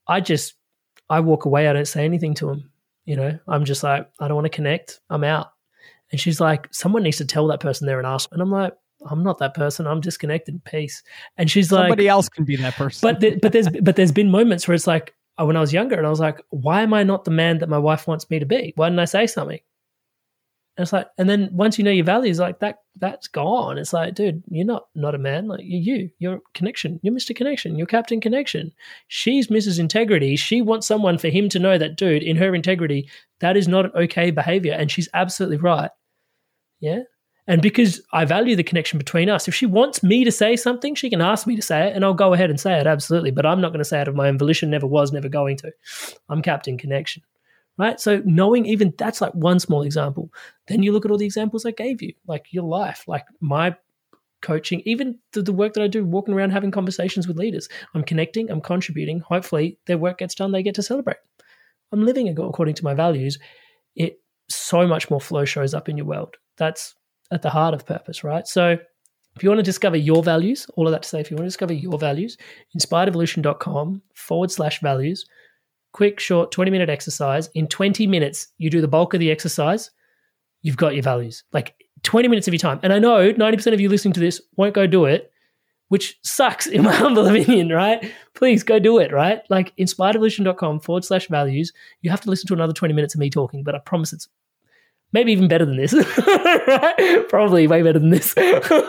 I walk away. I don't say anything to them. I'm just like, I don't want to connect. I'm out. And she's like, someone needs to tell that person they're an ass. And I'm like, I'm not that person. I'm disconnected. Peace. And she's like, somebody else can be that person. But there's been moments where it's like, when I was younger, and I was like, why am I not the man that my wife wants me to be? Why didn't I say something? And it's like, and then once you know your values, like that's gone. It's like, dude, you're not a man. Like, you're connection. You're Mr. Connection. You're Captain Connection. She's Mrs. Integrity. She wants someone for him to know that, dude, in her integrity, that is not an okay behavior. And she's absolutely right. Yeah. And because I value the connection between us, if she wants me to say something, she can ask me to say it and I'll go ahead and say it. Absolutely. But I'm not going to say it of my own volition. Never was, never going to. I'm Captain Connection. Right? So knowing even that's like one small example. Then you look at all the examples I gave you, like your life, like my coaching, even the work that I do, walking around having conversations with leaders. I'm connecting, I'm contributing. Hopefully their work gets done, they get to celebrate. I'm living according to my values. It so much more flow shows up in your world. That's at the heart of purpose, right? So if you want to discover your values, all of that to say, if you want to discover your values, inspiredevolution.com/values. Quick, short, 20-minute exercise. In 20 minutes, you do the bulk of the exercise. You've got your values. Like 20 minutes of your time. And I know 90% of you listening to this won't go do it, which sucks in my humble opinion, right? Please go do it, right? Like inspiredevolution.com/values. You have to listen to another 20 minutes of me talking, but I promise it's maybe even better than this. Right? Probably way better than this.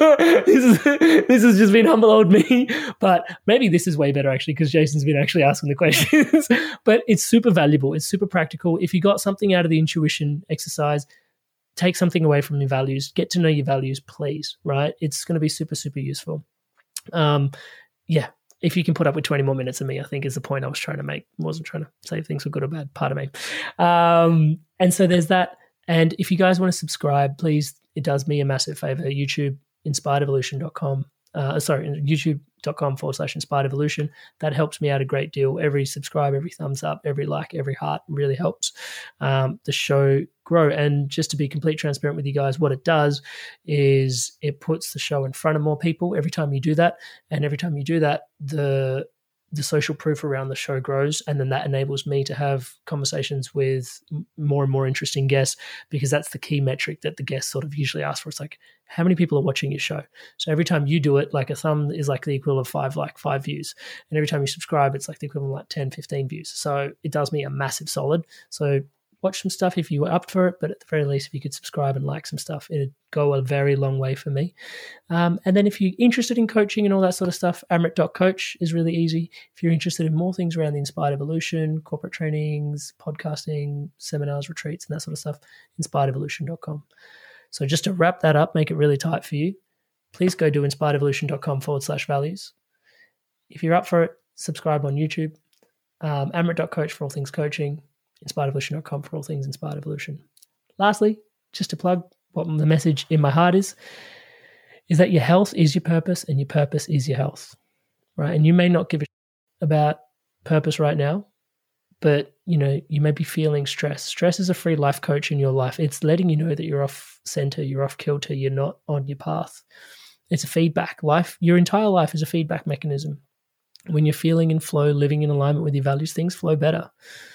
This has just been humble old me. But maybe this is way better actually, because Jason's been actually asking the questions. But it's super valuable. It's super practical. If you got something out of the intuition exercise, take something away from your values. Get to know your values, please. Right? It's going to be super, super useful. Yeah. If you can put up with 20 more minutes of me, I think is the point I was trying to make. I wasn't trying to say if things were good or bad. Pardon me. And so there's that. And if you guys want to subscribe, please, it does me a massive favor. YouTube, inspiredevolution.com. YouTube.com/inspiredevolution. That helps me out a great deal. Every subscribe, every thumbs up, every like, every heart really helps the show grow. And just to be completely transparent with you guys, what it does is it puts the show in front of more people every time you do that. And every time you do that, the social proof around the show grows, and then that enables me to have conversations with more and more interesting guests, because that's the key metric that the guests sort of usually ask for. It's like, how many people are watching your show? So every time you do it, like a thumb is like the equivalent of 5 views. And every time you subscribe, it's like the equivalent of like 10, 15 views. So it does me a massive solid. So watch some stuff if you were up for it, but at the very least, if you could subscribe and like some stuff, it'd go a very long way for me. And then if you're interested in coaching and all that sort of stuff, amrit.coach is really easy. If you're interested in more things around the Inspired Evolution, corporate trainings, podcasting, seminars, retreats, and that sort of stuff, inspiredevolution.com. So just to wrap that up, make it really tight for you, please go do inspiredevolution.com/values. If you're up for it, subscribe on YouTube. Amrit.coach for all things coaching. Inspiredevolution.com for all things Inspired Evolution. Lastly, just to plug what the message in my heart is that your health is your purpose and your purpose is your health, right? And you may not give a shit about purpose right now, but you may be feeling stress. Stress is a free life coach in your life. It's letting you know that you're off center, you're off kilter, you're not on your path. It's a feedback. Your entire life is a feedback mechanism. When you're feeling in flow, living in alignment with your values, things flow better.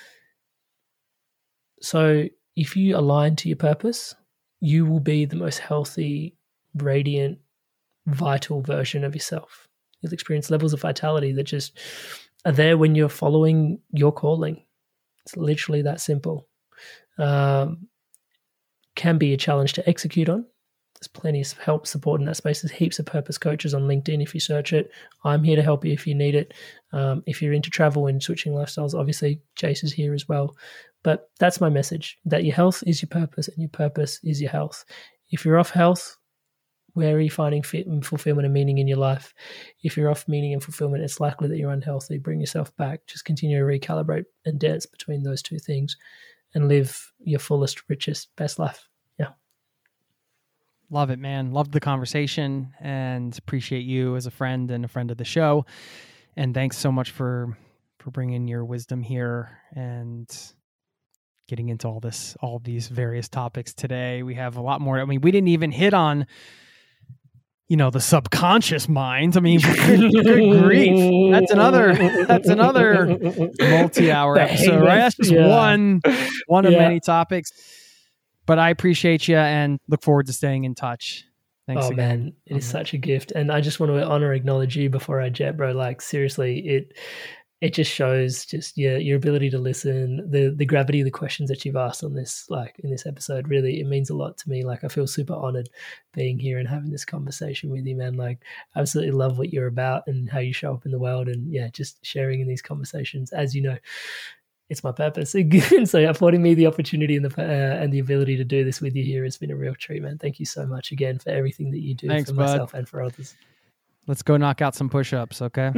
So if you align to your purpose, you will be the most healthy, radiant, vital version of yourself. You'll experience levels of vitality that just are there when you're following your calling. It's literally that simple. Can be a challenge to execute on. There's plenty of help, support in that space. There's heaps of purpose coaches on LinkedIn if you search it. I'm here to help you if you need it. If you're into travel and switching lifestyles, obviously Jace is here as well. But that's my message, that your health is your purpose and your purpose is your health. If you're off health, where are you finding fit and fulfillment and meaning in your life? If you're off meaning and fulfillment, it's likely that you're unhealthy. Bring yourself back. Just continue to recalibrate and dance between those two things and live your fullest, richest, best life. Yeah. Love it, man. Loved the conversation and appreciate you as a friend and a friend of the show. And thanks so much for bringing your wisdom here and getting into all of these various topics today. We have a lot more. I mean, we didn't even hit on, the subconscious mind. I mean, good grief. That's another multi-hour episode, right? That's just one of many topics. But I appreciate you and look forward to staying in touch. Thanks again. Man, it is such a gift. And I just want to acknowledge you before I jet, bro. Like, seriously, it just shows your ability to listen, the gravity of the questions that you've asked on this, like in this episode. Really, it means a lot to me. Like, I feel super honored being here and having this conversation with you, man. Like, I absolutely love what you're about and how you show up in the world, and just sharing in these conversations. As you know, it's my purpose. And so affording me the opportunity and the ability to do this with you here has been a real treat, man. Thank you so much again for everything that you do. Thanks, for myself and for others. Let's go knock out some push-ups, okay?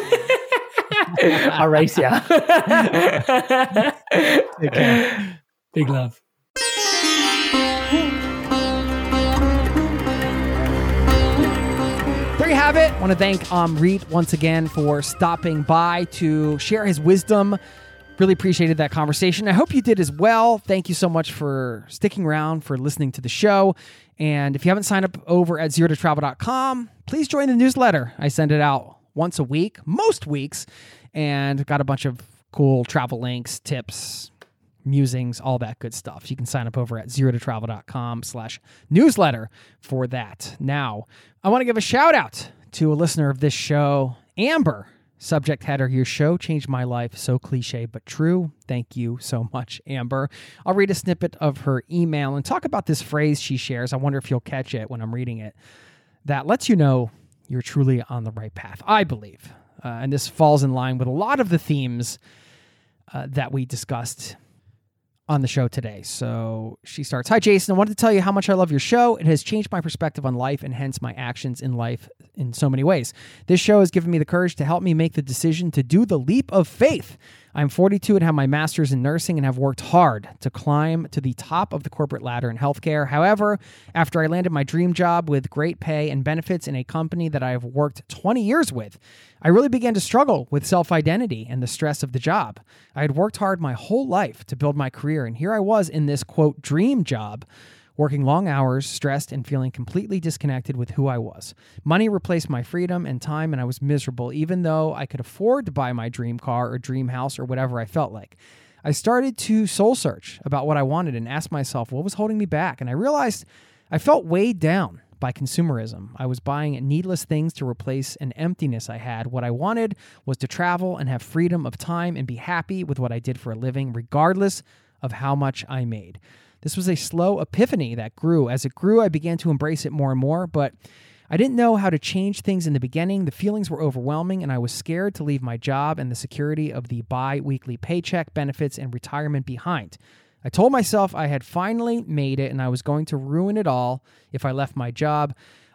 I'll race ya. Take care. Big love. There you have it. I want to thank Amrit once again for stopping by to share his wisdom. Really appreciated that conversation. I hope you did as well. Thank you so much for sticking around, for listening to the show. And if you haven't signed up over at zerototravel.com, please join the newsletter. I send it out once a week, most weeks, and got a bunch of cool travel links, tips, musings, all that good stuff. You can sign up over at zerototravel.com/newsletter for that. Now, I want to give a shout out to a listener of this show, Amber. Subject header, your show changed my life. So cliche, but true. Thank you so much, Amber. I'll read a snippet of her email and talk about this phrase she shares. I wonder if you'll catch it when I'm reading it. That lets you know you're truly on the right path, I believe. And this falls in line with a lot of the themes that we discussed on the show today. So she starts, "Hi, Jason. I wanted to tell you how much I love your show. It has changed my perspective on life and hence my actions in life in so many ways. This show has given me the courage to help me make the decision to do the leap of faith. I'm 42 and have my master's in nursing and have worked hard to climb to the top of the corporate ladder in healthcare. However, after I landed my dream job with great pay and benefits in a company that I have worked 20 years with, I really began to struggle with self-identity and the stress of the job. I had worked hard my whole life to build my career, and here I was in this, quote, dream job, working long hours, stressed, and feeling completely disconnected with who I was. Money replaced my freedom and time, and I was miserable, even though I could afford to buy my dream car or dream house or whatever I felt like. I started to soul search about what I wanted and ask myself what was holding me back, and I realized I felt weighed down by consumerism. I was buying needless things to replace an emptiness I had. What I wanted was to travel and have freedom of time and be happy with what I did for a living, regardless of how much I made. This was a slow epiphany that grew. As it grew, I began to embrace it more and more, but I didn't know how to change things in the beginning. The feelings were overwhelming, and I was scared to leave my job and the security of the bi-weekly paycheck, benefits, and retirement behind. I told myself I had finally made it and I was going to ruin it all if I left my job.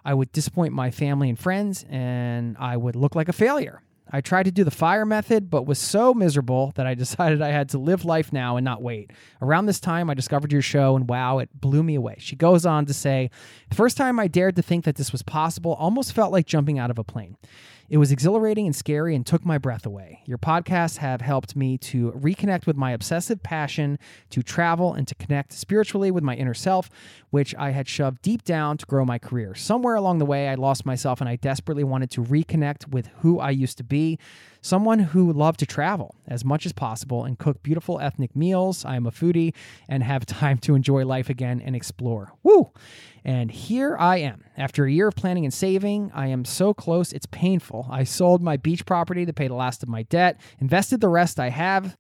I would disappoint my family and friends, and I would look like a failure. I tried to do the FIRE method, but was so miserable that I decided I had to live life now and not wait. Around this time, I discovered your show, and wow, it blew me away. She goes on to say, the first time I dared to think that this was possible almost felt like jumping out of a plane. It was exhilarating and scary and took my breath away. Your podcasts have helped me to reconnect with my obsessive passion to travel and to connect spiritually with my inner self, which I had shoved deep down to grow my career. Somewhere along the way, I lost myself and I desperately wanted to reconnect with who I used to be, someone who loved to travel as much as possible and cook beautiful ethnic meals. I am a foodie and have time to enjoy life again and explore. Woo! And here I am. After a year of planning and saving, I am so close, it's painful. I sold my beach property to pay the last of my debt, invested the rest I have,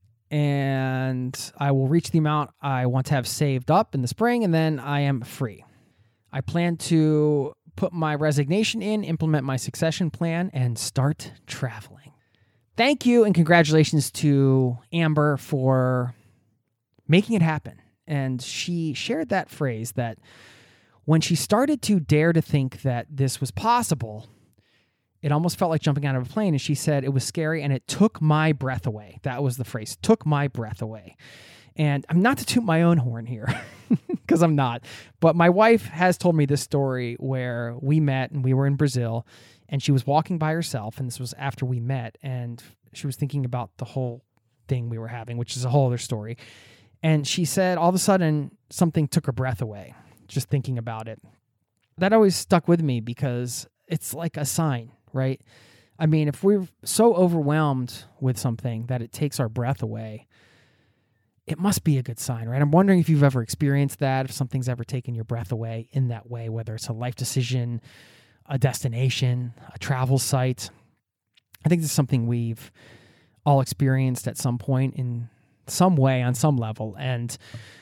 and I will reach the amount I want to have saved up in the spring, and then I am free. I plan to put my resignation in, implement my succession plan, and start traveling. Thank you and congratulations to Amber for making it happen. And she shared that phrase that when she started to dare to think that this was possible, it almost felt like jumping out of a plane. And she said it was scary and it took my breath away. That was the phrase, took my breath away. And I'm not to toot my own horn here because I'm not. But my wife has told me this story where we met and we were in Brazil and she was walking by herself. And this was after we met. And she was thinking about the whole thing we were having, which is a whole other story. And she said all of a sudden something took her breath away. Just thinking about it. That always stuck with me because it's like a sign, right? I mean, if we're so overwhelmed with something that it takes our breath away, it must be a good sign, right? I'm wondering if you've ever experienced that, if something's ever taken your breath away in that way, whether it's a life decision, a destination, a travel site. I think this is something we've all experienced at some point in some way, on some level. And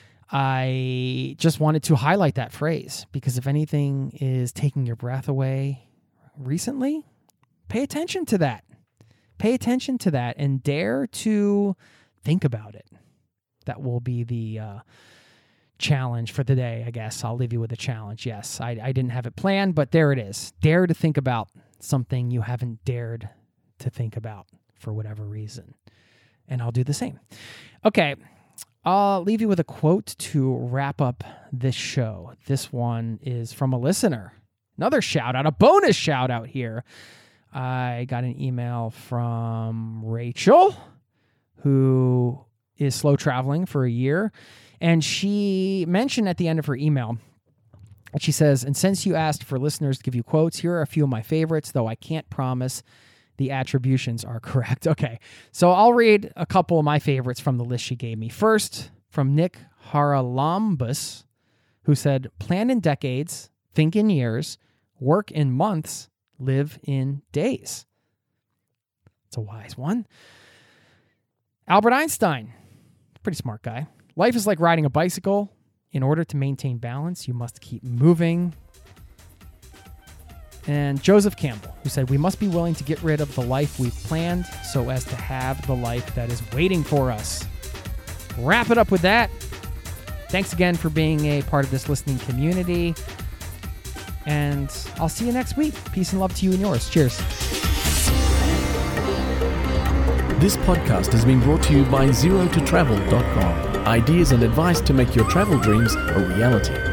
I just wanted to highlight that phrase because if anything is taking your breath away recently, pay attention to that. Pay attention to that and dare to think about it. That will be the challenge for the day, I guess. I'll leave you with a challenge. Yes, I didn't have it planned, but there it is. Dare to think about something you haven't dared to think about for whatever reason. And I'll do the same. Okay. I'll leave you with a quote to wrap up this show. This one is from a listener. Another shout out, a bonus shout out here. I got an email from Rachel, who is slow traveling for a year. And she mentioned at the end of her email, she says, and since you asked for listeners to give you quotes, here are a few of my favorites, though I can't promise the attributions are correct. Okay, so I'll read a couple of my favorites from the list she gave me. First, from Nick Haralambus, who said, plan in decades, think in years, work in months, live in days. It's a wise one. Albert Einstein, pretty smart guy. Life is like riding a bicycle. In order to maintain balance, you must keep moving. And Joseph Campbell, who said, we must be willing to get rid of the life we've planned so as to have the life that is waiting for us. Wrap it up with that. Thanks again for being a part of this listening community. And I'll see you next week. Peace and love to you and yours. Cheers. This podcast has been brought to you by ZeroToTravel.com. Ideas and advice to make your travel dreams a reality.